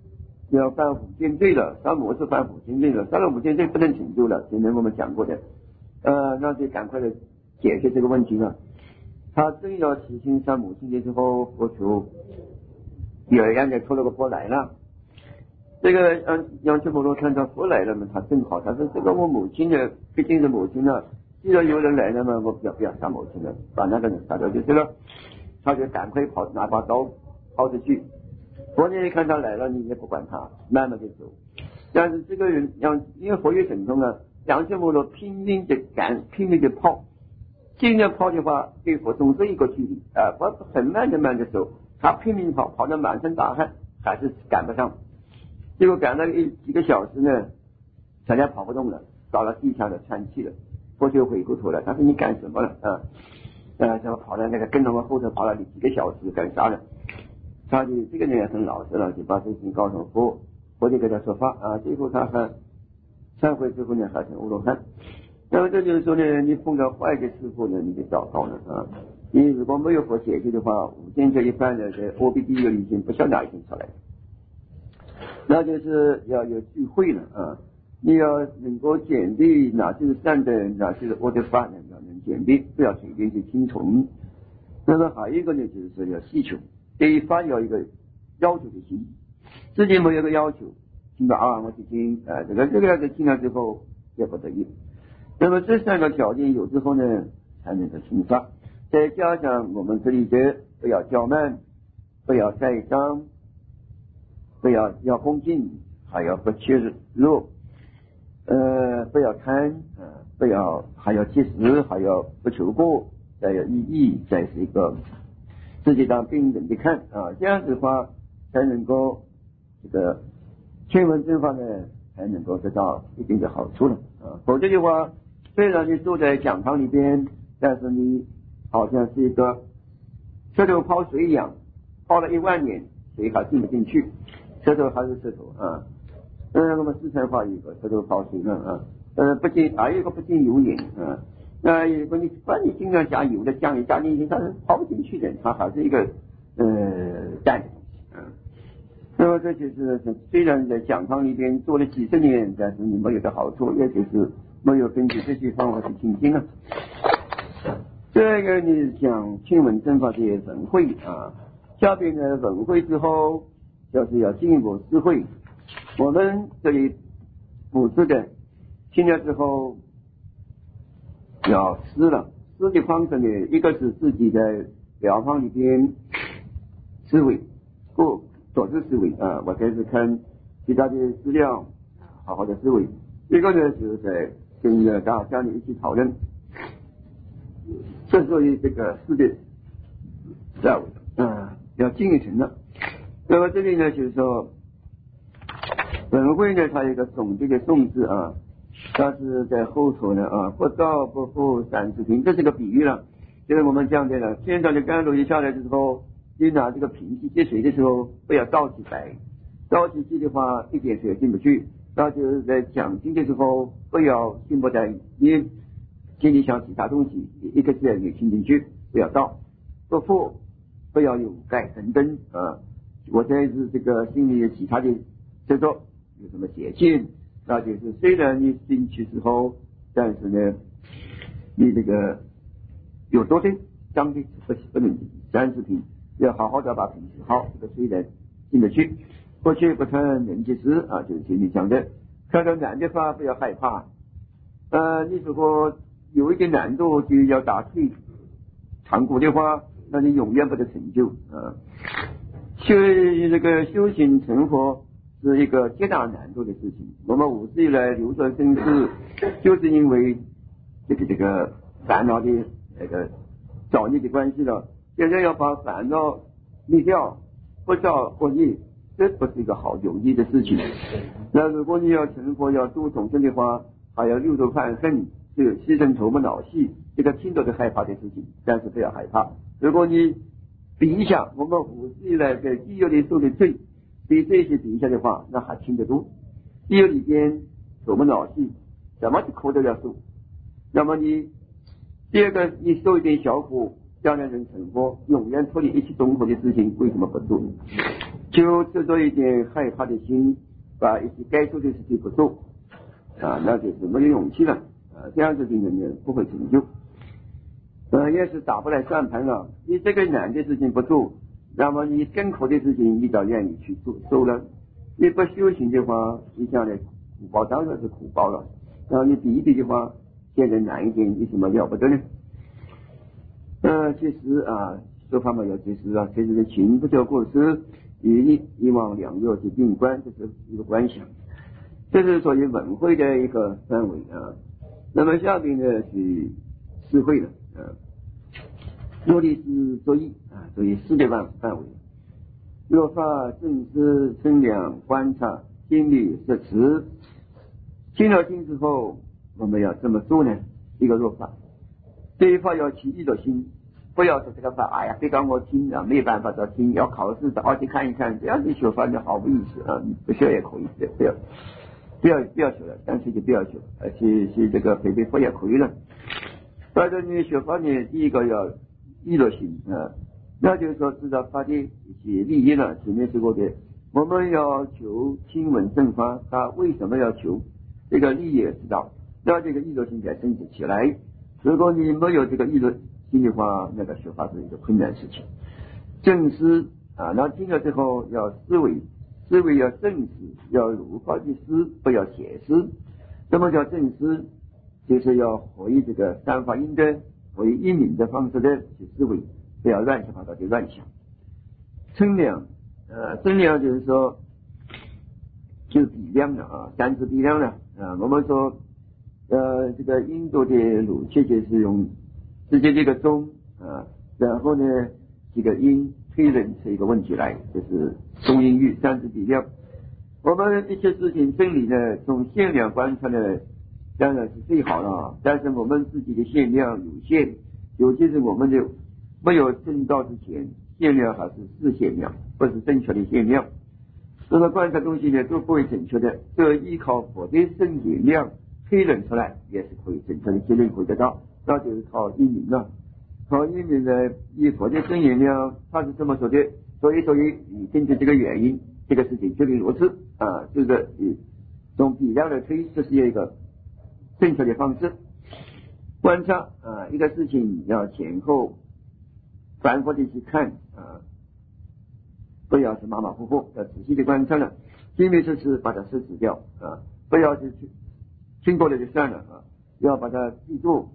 要犯5件罪了，杀母是犯5件罪了，杀了5件罪不能成就了，前面我们讲过的，那就赶快的解决这个问题了。他正要提醒杀母亲的时候，佛祖有人家托了个钵来了。这个杨切婆罗看到佛来了嘛，他正好，他说这个我母亲的毕竟是母亲了，既然有人来了嘛，我不要杀母亲了，把那个人杀掉就是了。他就赶快拿把刀跑出去。佛爷一看他来了，你也不管他，慢慢的走。但是这个人因为佛有神通啊，杨切婆罗拼命的赶，拼命的跑。尽量跑的话，给佛总是一个距离啊，佛很慢的走，他拼命跑，跑得满身大汗，还是赶不上。结果赶了几个小时呢，大家跑不动了，到了地下的喘气了。佛就回过头来，他说你干什么了就跑到那个跟着我后头跑了几个小时，干啥了？他就这个人也很老实了，就把这事情告诉佛，佛就给他说法啊。最后他还忏悔之后呢，还成阿罗汉。那么这就是说呢，你碰到坏的师傅呢，你就糟糕了啊！你如果没有佛解决的话，5件这一犯的这阿鼻地狱已经不晓得哪一天出来，那就是要有智慧了啊！你要能够鉴别哪些是善的，哪些是恶的法呢？要能鉴别，不要随便去听从。那么还有一个呢，就是说要细求，对于法要一个要求的心，自己没有个要求，听到我去听这个要是听了之后也不得已。那么这3个条件有之后呢，才能够行法。再加上我们这里的不要骄慢，不要栽赃，不要恭敬，还要不怯弱，不要贪，还要节食，还要不求过，再要意义，再是一个自己当病人的看啊，这样子的话才能够这个劝闻正法呢，才能够得到一定的好处了啊，否则的话。虽然你坐在讲堂里边，但是你好像是一个舌头泡水一样，泡了10000年，水还进不进去，舌头还是舌头啊。那么四川话有一个舌头泡水论啊，还有一个不进油盐啊。那如果你经常加油的酱油加进去，它是泡不进去的，它还是一个淡的东西啊。那么这就是虽然在讲堂里边做了几十年，但是你没有的好处，也就是没有根据这些方法去听经啊。这个你讲听闻正法的文会啊，下边的文会之后，就是要进一步思会。我们这里布置的听了之后要思了，思的方式呢，一个是自己在疗方里边思维，做事思维啊，我开始看其他的资料，好好的思维。一个呢，就是在跟大家一起讨论，这属于这个思的思维要进一层了。那么这里呢，就是说本会呢，它有一个总结的颂字啊，它是在后头呢不道不复30瓶，这是个比喻了。就是我们讲的了，天上的甘露一下来的时候，你拿这个瓶去接水的时候，不要倒起来，倒起去的话一点水进不去。那就是在讲经的时候，不要心不在你心里想其他东西，一个字也听进去，不要倒，不复不要有盖等等啊。我在是这个心里有其他的这种有什么邪见，那就是虽然你进去之后，但是呢，你这个有多的脏的不能30瓶，要好好的把瓶子好，这个虽然进得去。过去不谈人际事啊，就是前面讲的，看到难的话不要害怕，你如果有一点难度就要打退长谷的话，那你永远不得成就啊。这个修行成佛是一个极大难度的事情。我们5世以来流转生死，就是因为这个烦恼的那个造孽的关系了。现在要把烦恼灭掉，不造恶业，这不是一个好有益的事情。那如果你要成佛要度众生的话，还要6度犯恨，这个牺牲头目脑细，这个听到的害怕的事情，但是不要害怕。如果你比一下我们5世以来在地狱里受的罪，比这些比一下的话，那还轻得多。地狱里边头目脑细，怎么去苦都要受。那么你第二个，你受一点小苦，将来能成佛，永远脱离一切种苦的事情，为什么不做？ 就执着一点害怕的心，把一些该做的事情不做那就是没有勇气了这样子的人呢不会成就也是打不来算盘了。你这个难的事情不做，那么你更苦的事情你倒愿意去做了。你不修行的话，你将来苦报当然是苦报了。然后你比一比的话，现在难一点，有什么了不得呢？其实说法嘛要其实这是情不叫过失，与一往两诱之并关，这是一个关系。这是属于文会的一个范围那么下面呢是智慧了目的是作意作为世界范围。若法正思称量观察心理摄持，听了经之后我们要这么做呢？一个若法，这一法要起意的心，不要说这个法别让我听没办法的听，要考试早去看一看，这样的学法就毫无意思不学也可以，不要学了，干脆就不要学了，而且是这个陪佛也可以了。反正你学法呢，第一个要意的心那就是说知道法的一些利益了。前面说过的，我们要求亲闻正法，他为什么要求这个利益也知道，那这个意的心才升起来。如果你没有这个意的心的话，那个学法是一个困难事情。正思那听了之后要思维要正思，要如法去思，不要邪思。什么叫正思？就是要回这个三法印的回一明的方式的去思维，不要乱七八糟的乱想。称量就是说就是比量了单词比量了我们说这个印度的鲁切就是用直接这个钟然后呢这个音推论出一个问题来，就是中音域单词比量。我们一些事情真理呢，从限量观察呢当然是最好了但是我们自己的限量有限，尤其是我们的没有证道之前，限量还是自限量，不是正确的限量。那么观察东西呢都不会准确的，这依靠佛的圣解量推论出来也是可以准确的结论会得到，那就是靠因明了。靠因明呢，以佛的圣解量他是这么说的，所以你根据这个原因，这个事情就如此就是从比量来推，这是一个正确的方式。观察一个事情要前后反复的去看不要是马马虎虎，要仔细的观察了。心理是把它摄取掉不要是听过了就算了要把它记住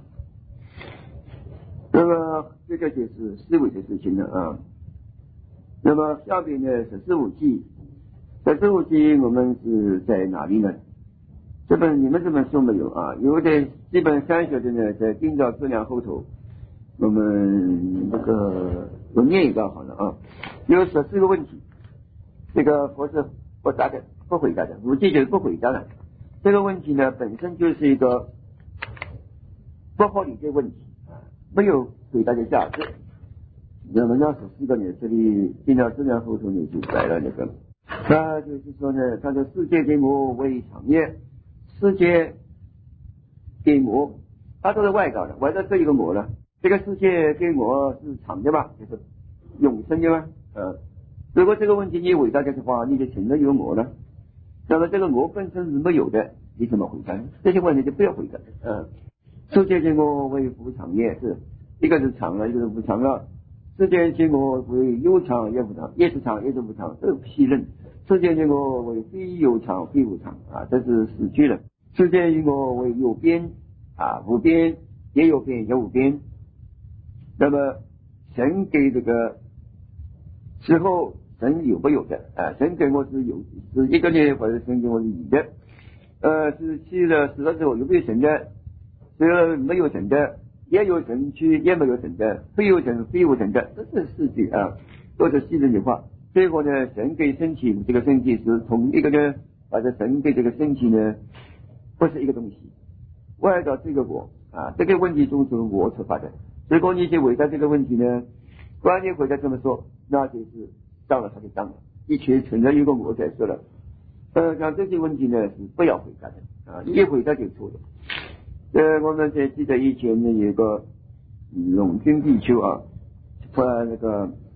那么这个就是思维的事情了那么下边呢是四五记，在四五记我们是在哪里呢？这本你们这本书没有有的基本三学的呢在定照质量后头，我们我念一个好了有14个问题，这个佛是不回答的，五戒就是不回答的。这个问题呢本身就是一个不合理的问题没有回答的价值。那么要14个呢，这里定照质量后头呢就摆了那个他就是说呢，他的世界给我为长业，世界给我他都是外道的，外道这一个我呢，这个世界给我是长的吧，就是永生的吗如果这个问题你回答的话，你就承认有我了，那么这个我本身是没有的，你怎么回答呢？这些问题就不要回答世界给我为无常业，是一个是长了，一个是无常了。世界给我为有常也无常，也是常也是无常，这是批论。世界给我为非有常非无常这是死句了。世界给我为有边无边，也有边也无边。那么神给这个之后神有没有的神给我是有，是一个呢，或者神给我是有的是去了死了之后有没有神的？是没有神的，也有神去也没有神的，非有神非无神的，这是四句都是细论的话。最后呢，神给身体，这个身体是同一个呢，或者神给这个身体呢不是一个东西，外到这个我这个问题中是我出发的。如果你去回答这个问题呢，关键回答这么说，那就是当了他就当了，一切存在一个我在说了像这些问题呢是不要回答的一回答就错了。我们在记得以前呢有个龙君比丘那个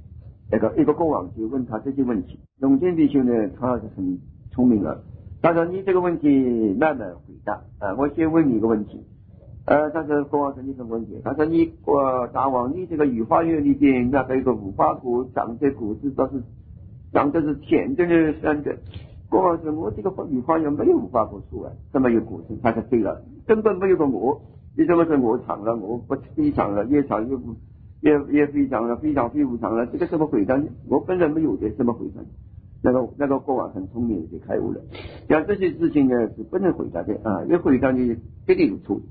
一个国王就问他这些问题。龙天比丘呢，他是很聪明了，他说你这个问题慢慢回答我先问你一个问题。但是国王说你什么问题？他说大王，你这个御花园里边那个一个无花果长的果子倒是长的是甜的呢，酸的。国王说我这个御花园没有无花果树怎么有果子？他说对了，根本没有个我，你怎么说我长了，我不非常了，越长越不越非常了，非常非无常了，这个怎么回答呢？我本人没有的，怎么回答？那个国王很聪明，就开悟了。像这些事情呢是不能回答的一回答你必定有错。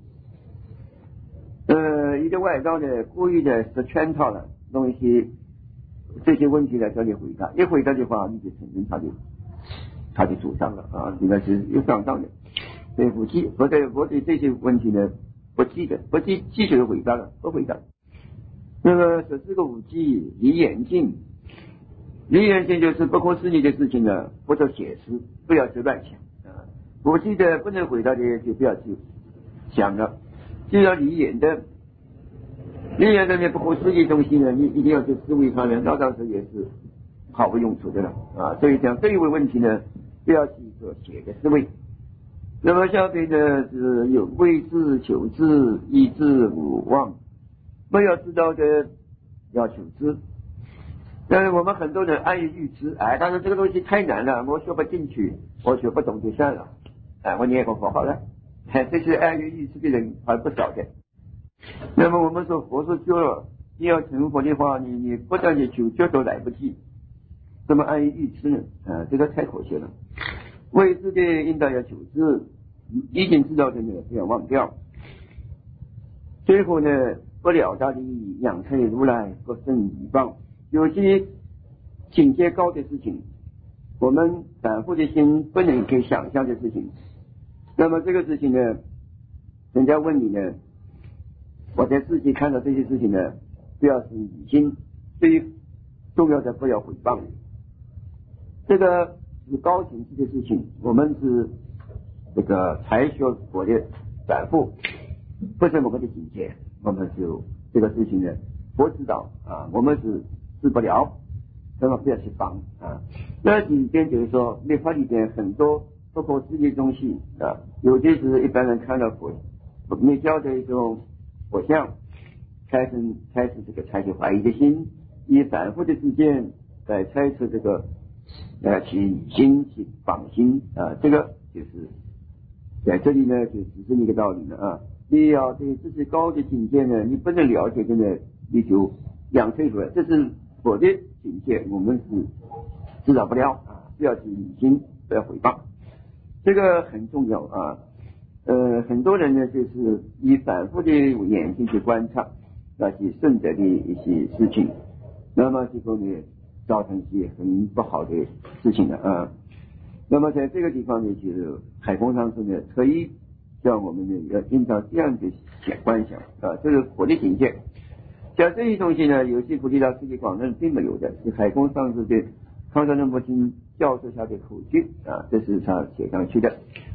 一个外道呢故意的是圈套了弄一些这些问题来叫你回答，一回答的话你就承认他就主张了应该是有上当的。对不记，我对这些问题呢不记续回答了，不回答。那么这是个无记离眼镜，离眼镜就是不可思议的事情呢不做解释，不要去乱想无记的不能回答的就不要去想了。就要离眼的那不可思议的东西呢，你一定要去思维它呢，那当时也是毫无用处的了所以讲这一位问题呢，不要去做写的思维。那么下边呢是有未知求知，意知无忘，没有知道的要求知。但是我们很多人安于预知但是这个东西太难了，我学不进去，我学不懂就算了我念个佛好了这些安于预知的人还不少的。那么我们说佛说救了，你要成佛的话，你不但你求救都来不及，怎么安于预知呢这个太可惜了。未知的应当要求知，已经知道的呢不要忘掉。最后呢不了大的养成如来不胜以报。有些境界高的事情，我们反复的心不能去想象的事情，那么这个事情呢，人家问你呢，我在自己看到这些事情呢，不要是疑心，最重要的不要诽谤。这个是高层次的事情，我们是这个才学佛的反复，不是我们的境界，我们就这个事情呢不知道我们是治不了，那么不要去帮那里边就是说密法里边很多不可思议的东西有的是一般人看到密教的一种佛像，开始这个采取怀疑的心，以反复的时间来猜测这个去疑心去绑心这个就是在这里呢就指示你一个道理了你要对自己高的境界呢，你不能了解的呢，你就养成出来，这是我的境界，我们是知道不了不要去疑心，不要诽谤，这个很重要很多人呢就是以反复的眼睛去观察那些顺德的一些事情，那么结果呢造成一些很不好的事情那么在这个地方呢，就是海空上师呢特意叫我们呢要经常这样的观想这是佛的境界。像这些东西呢，有些菩提道世界广论并没有的，是海空上师的康山仁波切教授下的口诀这是他写上去的。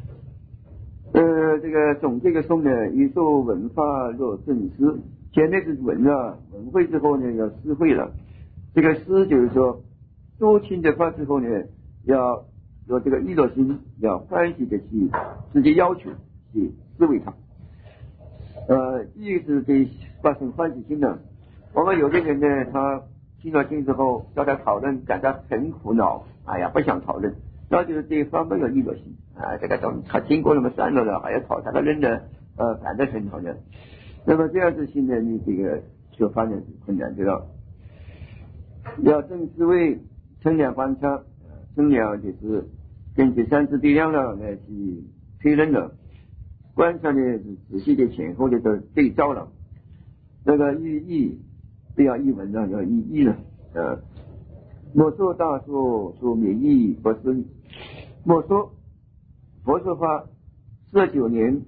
这个总这个颂呢，宇宙文化若正师，前面是文文会之后呢要思会了。这个思就是说多听的话之后呢，要有这个娱乐心，要欢喜的去自己要求去思维它。一个是对发生欢喜心的。我们有的人呢，他听了经之后叫他讨论，感到很苦恼，不想讨论，那就是对方没有娱乐心这个他听过那么算了还要讨他的人呢反正很讨厌。那么这样子心呢，你这个就发展困难对吧？要正思维，称量观察，称量就是根据三次力量来去推论了，观察呢是仔细的前后的都对照了，那个寓意不要译文要寓意了莫说大说说免意不是莫说佛说话49年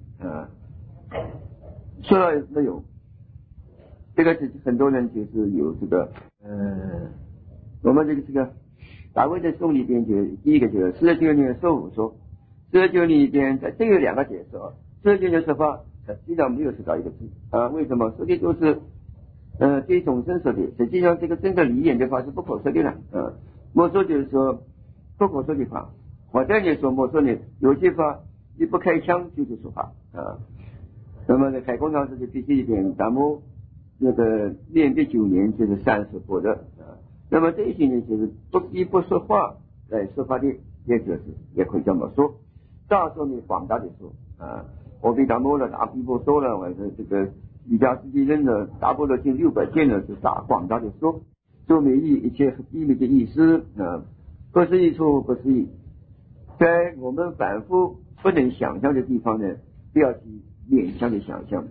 说了没有，这个是很多人就是有这个我们这个大卫的颂里边就第一个就是49年受五说，49里边这有两个解释49年说法实际上没有说到一个字为什么说的都是对众生说的，实际上这个真正理眼的话是不可说的了。莫说就是说不可说的话，或者你说莫说呢，有些话你不开腔就是说话那么在开工上是必须一点，咱们那个练的9年就是30波的那么这些呢就是不说话来说话的，也可以这么说。大说呢广大的说我比咱们的大规模说了，我是这个瑜伽世界人的大波罗经600卷呢是大广大的说，说明一切秘密的意思不是一处不是一，在我们反复不能想象的地方呢，不要去勉强的想象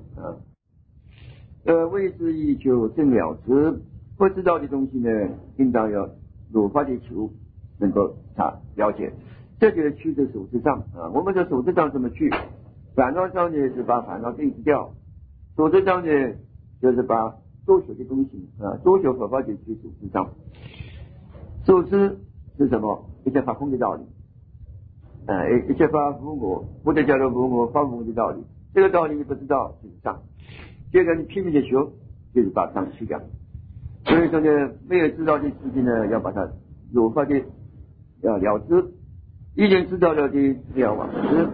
为之以求真了知，不知道的东西呢，应当要如法的求，能够了解。这就是去的手之障我们的手之障怎么去？烦恼障呢是把烦恼对治掉，手之障呢就是把多学的东西多学佛法就去手之障。手之是什么？一切法空的道理一切法无我，或者叫做无我法无我的道理，这个道理你不知道就是障。接着你拼命的学，就是把障去掉。所以说呢，没有知道的事情呢，要把它有法的要了知，已经知道了的要往知。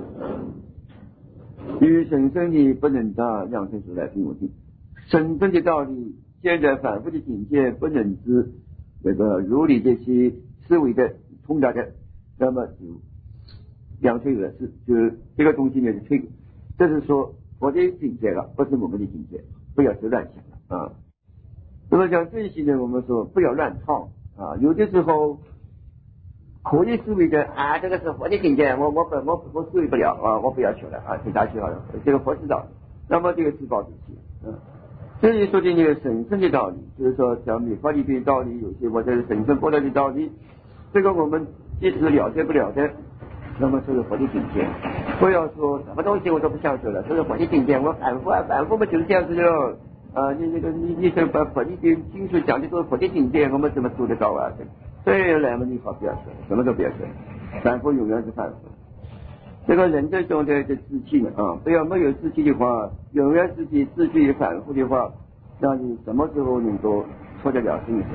与神圣的不能达养生出来并无定，神圣的道理，现在反复的境界不能知这个如理这些思维的通达的，那么就两推而是，就是这个东西呢是推，这是说我的境界了，不是我们的境界，不要去乱想了那么讲这些呢，我们说不要乱套有的时候可以思维的这个是佛的境界，我思维不了我不要求了其他去好了，这个佛知道，那么这个自暴自弃这里说的那个神圣的道理，就是说讲美法里边道理，有些或者是神圣波罗的道理，这个我们即使了解不了的，那么这是佛的境界。不要说什么东西我都不想说了，这是佛的境界，我反复不就是这样子的你说把佛的经书讲的都是佛的境界，我们怎么做得到所以来嘛，你好不要说，什么都不要说，反复永远是反复。这个人这种的志气不要没有志气的话，永远自己志气反复的话，那你什么时候能够脱得了生死？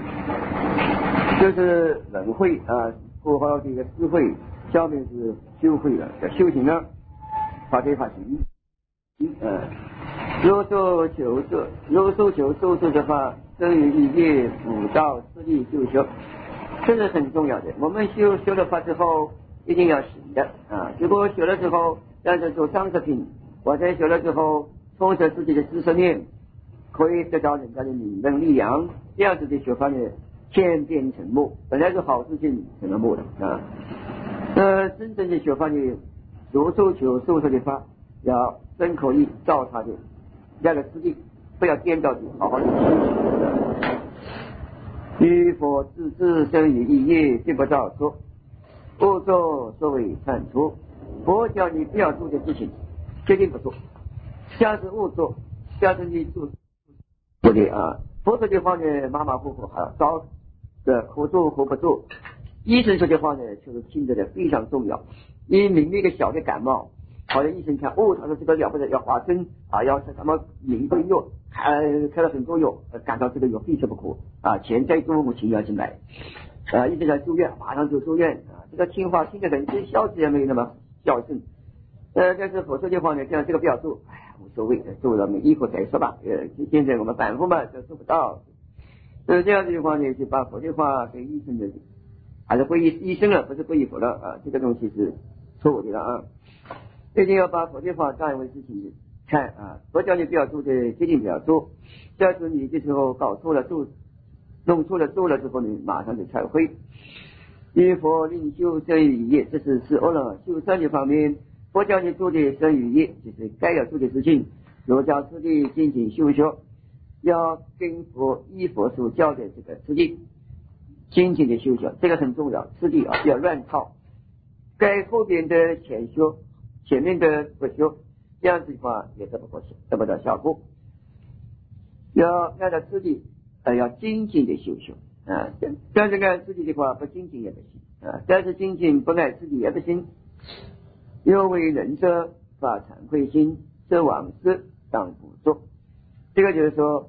就是人会过好这个智慧，下面是修慧了，修行了，发对发行有所求是的话，生于一业五道四力修学，这是很重要的。我们修了法之后，一定要行的如果学了之后，让人做装饰品，或者学了之后，充实自己的知识面，可以得到人家的理论力量，这样子的学法呢，千变成木，本来是好事情成了木的真正的学法呢，如所求受说的法，要真可以照他的这个实力，不要颠倒的，好好的与佛自知生于一业，并不照做，不做所谓犯错。佛教你不要做的事情，决定不做。下次勿做，下次你做不对佛说的话呢，马马虎虎早可做可不做。医生说的话呢，就是听着的非常重要。你明明一个小的感冒，好像医生看他说这个了不得，要划针要什么名贵药，开了很多药，感到这个药非吃不可钱再多我情愿去买医生要住院，马上就住院这个听话听得很，这孝子也没有那么孝顺但是佛说的话呢，这样这个不要做无所谓做了以后再说吧现在我们反复嘛就做不到这样子的话呢，就把佛的话跟医生的还是皈依医生了，不是皈依佛了这个东西是错误的了一定要把佛的话当一回事情看佛教你不要做的决定不要做，要是你这时候搞错了弄错了做了之后呢，马上就忏悔。因佛令修生于业，这是10恶了。修善的方面，佛教你做的生于业，就是该要做的事情。儒家次第精进修学，要跟依佛所教的这个次第精进的修学，这个很重要。次第不要乱套，该后边的前修，前面的不修，这样子的话也得不到效果。要按照次第要精进的修学但是按自己的话不精进也不行但是精进不按自己也不行。又为人者发惭愧心，则往事当不做。这个就是说，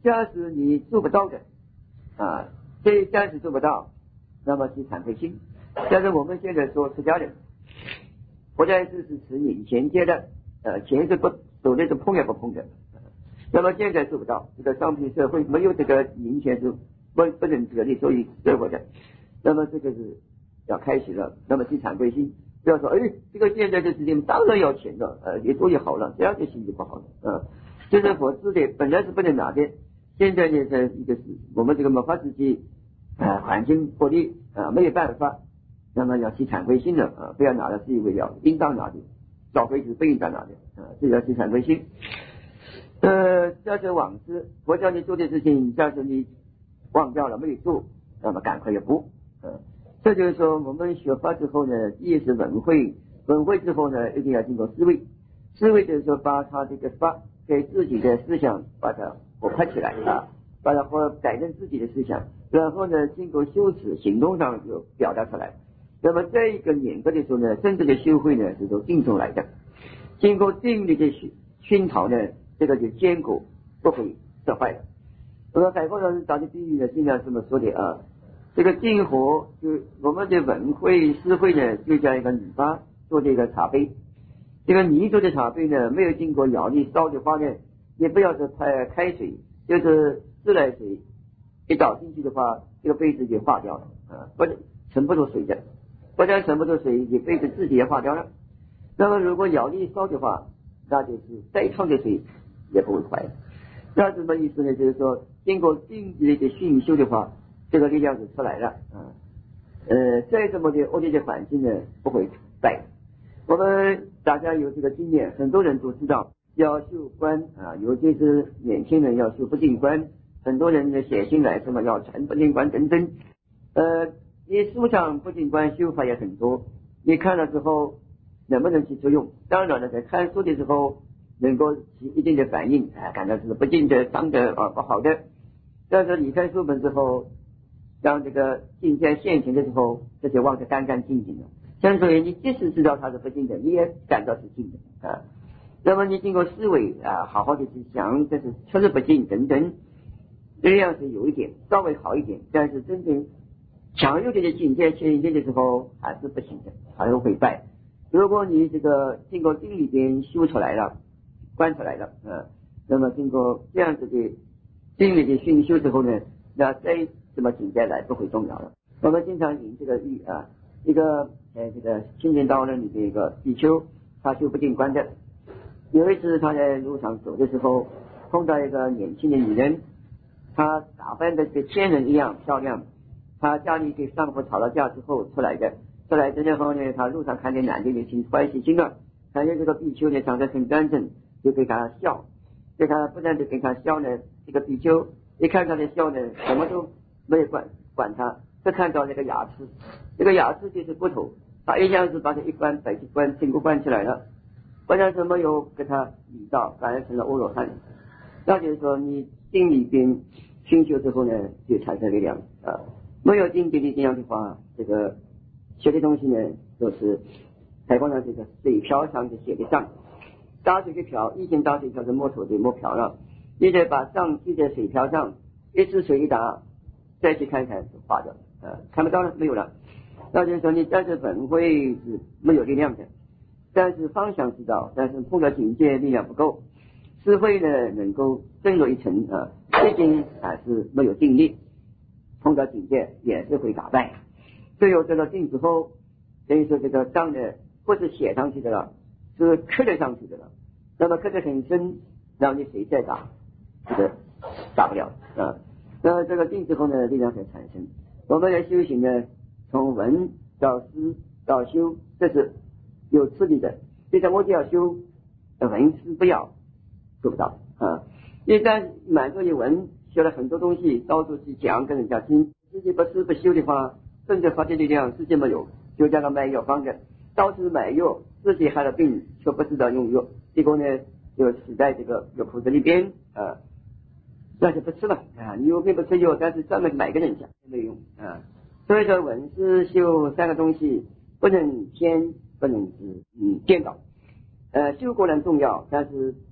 假使你做不到的这暂时做不到，那么是惭愧心。但是我们现在说出家人，不再是持眼前阶的，钱是不手里是碰也不碰的。那么现在做不到，这个商品社会没有这个银钱是不能得利所以生活的。那么这个是要开始了，那么是惭愧心。不要说这个现在的时间当然要钱了，也多也好了，这样的心就不好了。这是佛知的，本来是不能拿的。现在呢，在一个是我们这个末法时期，环境不利没有办法，那么要去惭愧心的不要拿了自以为了，应当拿的，找回是不应当拿的这要去惭愧心。叫做往事，我叫你做的事情，假设你忘掉了没有做，那么赶快要补。这就是说，我们学法之后呢，第一是文会，文会之后呢，一定要经过思维，思维就是说把他这个法给自己的思想把它活拍起来把它改成自己的思想，然后呢，经过修持行动上就表达出来。那么这一个严格的时候呢，真正的修会呢是从定中来的，经过定力的熏陶呢，这个就坚固不会破坏的。那么海报上打的比喻呢，经常这么说的这个净火就我们的文会诗会呢，就像一个泥巴做的一个茶杯，这个泥做的茶杯呢，没有经过窑里烧的话呢，也不要是开水，就是自来水一倒进去的话，这个杯子就化掉了不盛不住水的，不但盛不住水，你杯子自己也化掉了。那么如果窑里烧的话，那就是再烫的水也不会坏。那什么意思呢？就是说经过定力的熏修的话，这个力量是出来了再怎么的恶劣的环境呢不会败。我们大家有这个经验，很多人都知道要修观尤其是年轻人要修不净观，很多人呢写信来什么要传不净观等等你书上不净观修法也很多，你看了之后能不能起作用？当然了，在看书的时候能够起一定的反应感到是不净的脏的不好的。但是离开书本之后，当这个境界现前的时候，这就忘得干干净净了。相对于你即使知道它是不净的，你也感到是净的那么你经过思维好好的去想，这是确实不净等等，这样是有一点稍微好一点。但是真正强有的境界现前的时候还是不行的，还是会败。如果你这个经过定里边修出来了，观出来了那么经过这样子的定力的熏修之后呢，那再什么境界来不会动摇了。我们经常引这个喻一个这个清净道人里的一个比丘，他修不净观的。有一次他在路上走的时候，碰到一个年轻的女人，她打扮的跟仙人一样漂亮，她家里跟丈夫吵了架之后出来的然后呢，他路上看见男的挺欢喜心了，看见这个比丘呢长得很端正，就给他笑，对他不但就给他笑呢，这个比丘一看他的笑呢，什么都没有管他，只看到那个牙齿，这个牙齿就是骨头，他一下子把这一关把这关整个关起来了，不但是没有给他理到，反而成了阿罗汉。那就是说你心里边熏修之后呢，就产生力量没有定力量的话，这个学的东西呢都是海报上这个水瓢上就写的上，打水的瓢，以前打水瓢是木头的木瓢了，你得把上记在水瓢上，一次水一打，再去看看就化掉了看不到了，没有了。那就是说你在这本会是没有力量的，但是方向知道，但是碰到境界力量不够，智慧呢能够深入一层毕竟还是没有定力，碰到境界也是会打败。最后得到定之后，等于说这个章呢不是写上去的了，是刻得上去的了。那么刻得很深，让你谁再打，这个打不了那这个定之后呢，力量才产生。我们的修行呢，从文到思到修，这是有次第的。就像我就要修文思不要，做不到一旦满足于文，学了很多东西，到处去讲跟人家听，自己不思不修的话，真正发的力量自己没有，就像个卖药方的，到处买药，自己害了病却不知道用药，结果呢就死在这个药铺子里边那就不吃了你有病不吃药，但是专门买给人家没有用所以说文思修三个东西不能偏不能颠倒修固然重要，但是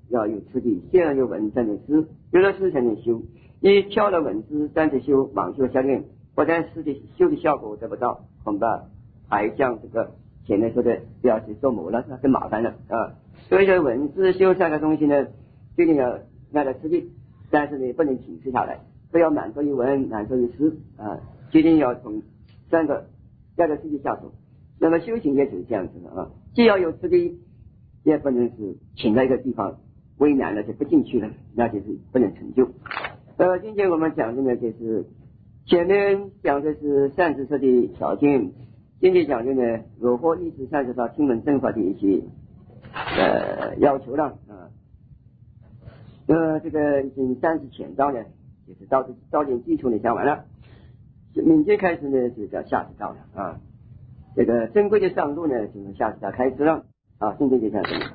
要有次第，先要有文才能思，有了思才能修。你挑了文思，但是修盲修瞎练，不但思的修的效果得不到，恐怕还像这个前面说的要去做魔了，那更麻烦了啊。所以说文思修三个东西呢，一定要按照次第，但是呢不能停滞下来，不要满足于文，满足于思啊，一定要从三个按照次第下手。那么修行也是这样子的啊，既要有次第，也不能是停在一个地方为难了就不进去了，那就是不能成就。今天我们讲的呢，就是前面讲的是善知识的条件，今天讲的呢，如何依止善知识听闻正法的一些要求了啊。这个已经30前道呢，就是到点基础呢讲完了，明天开始呢就叫下士道了啊。这个正规的上路呢，就是下士道开始了啊。今天就讲这里。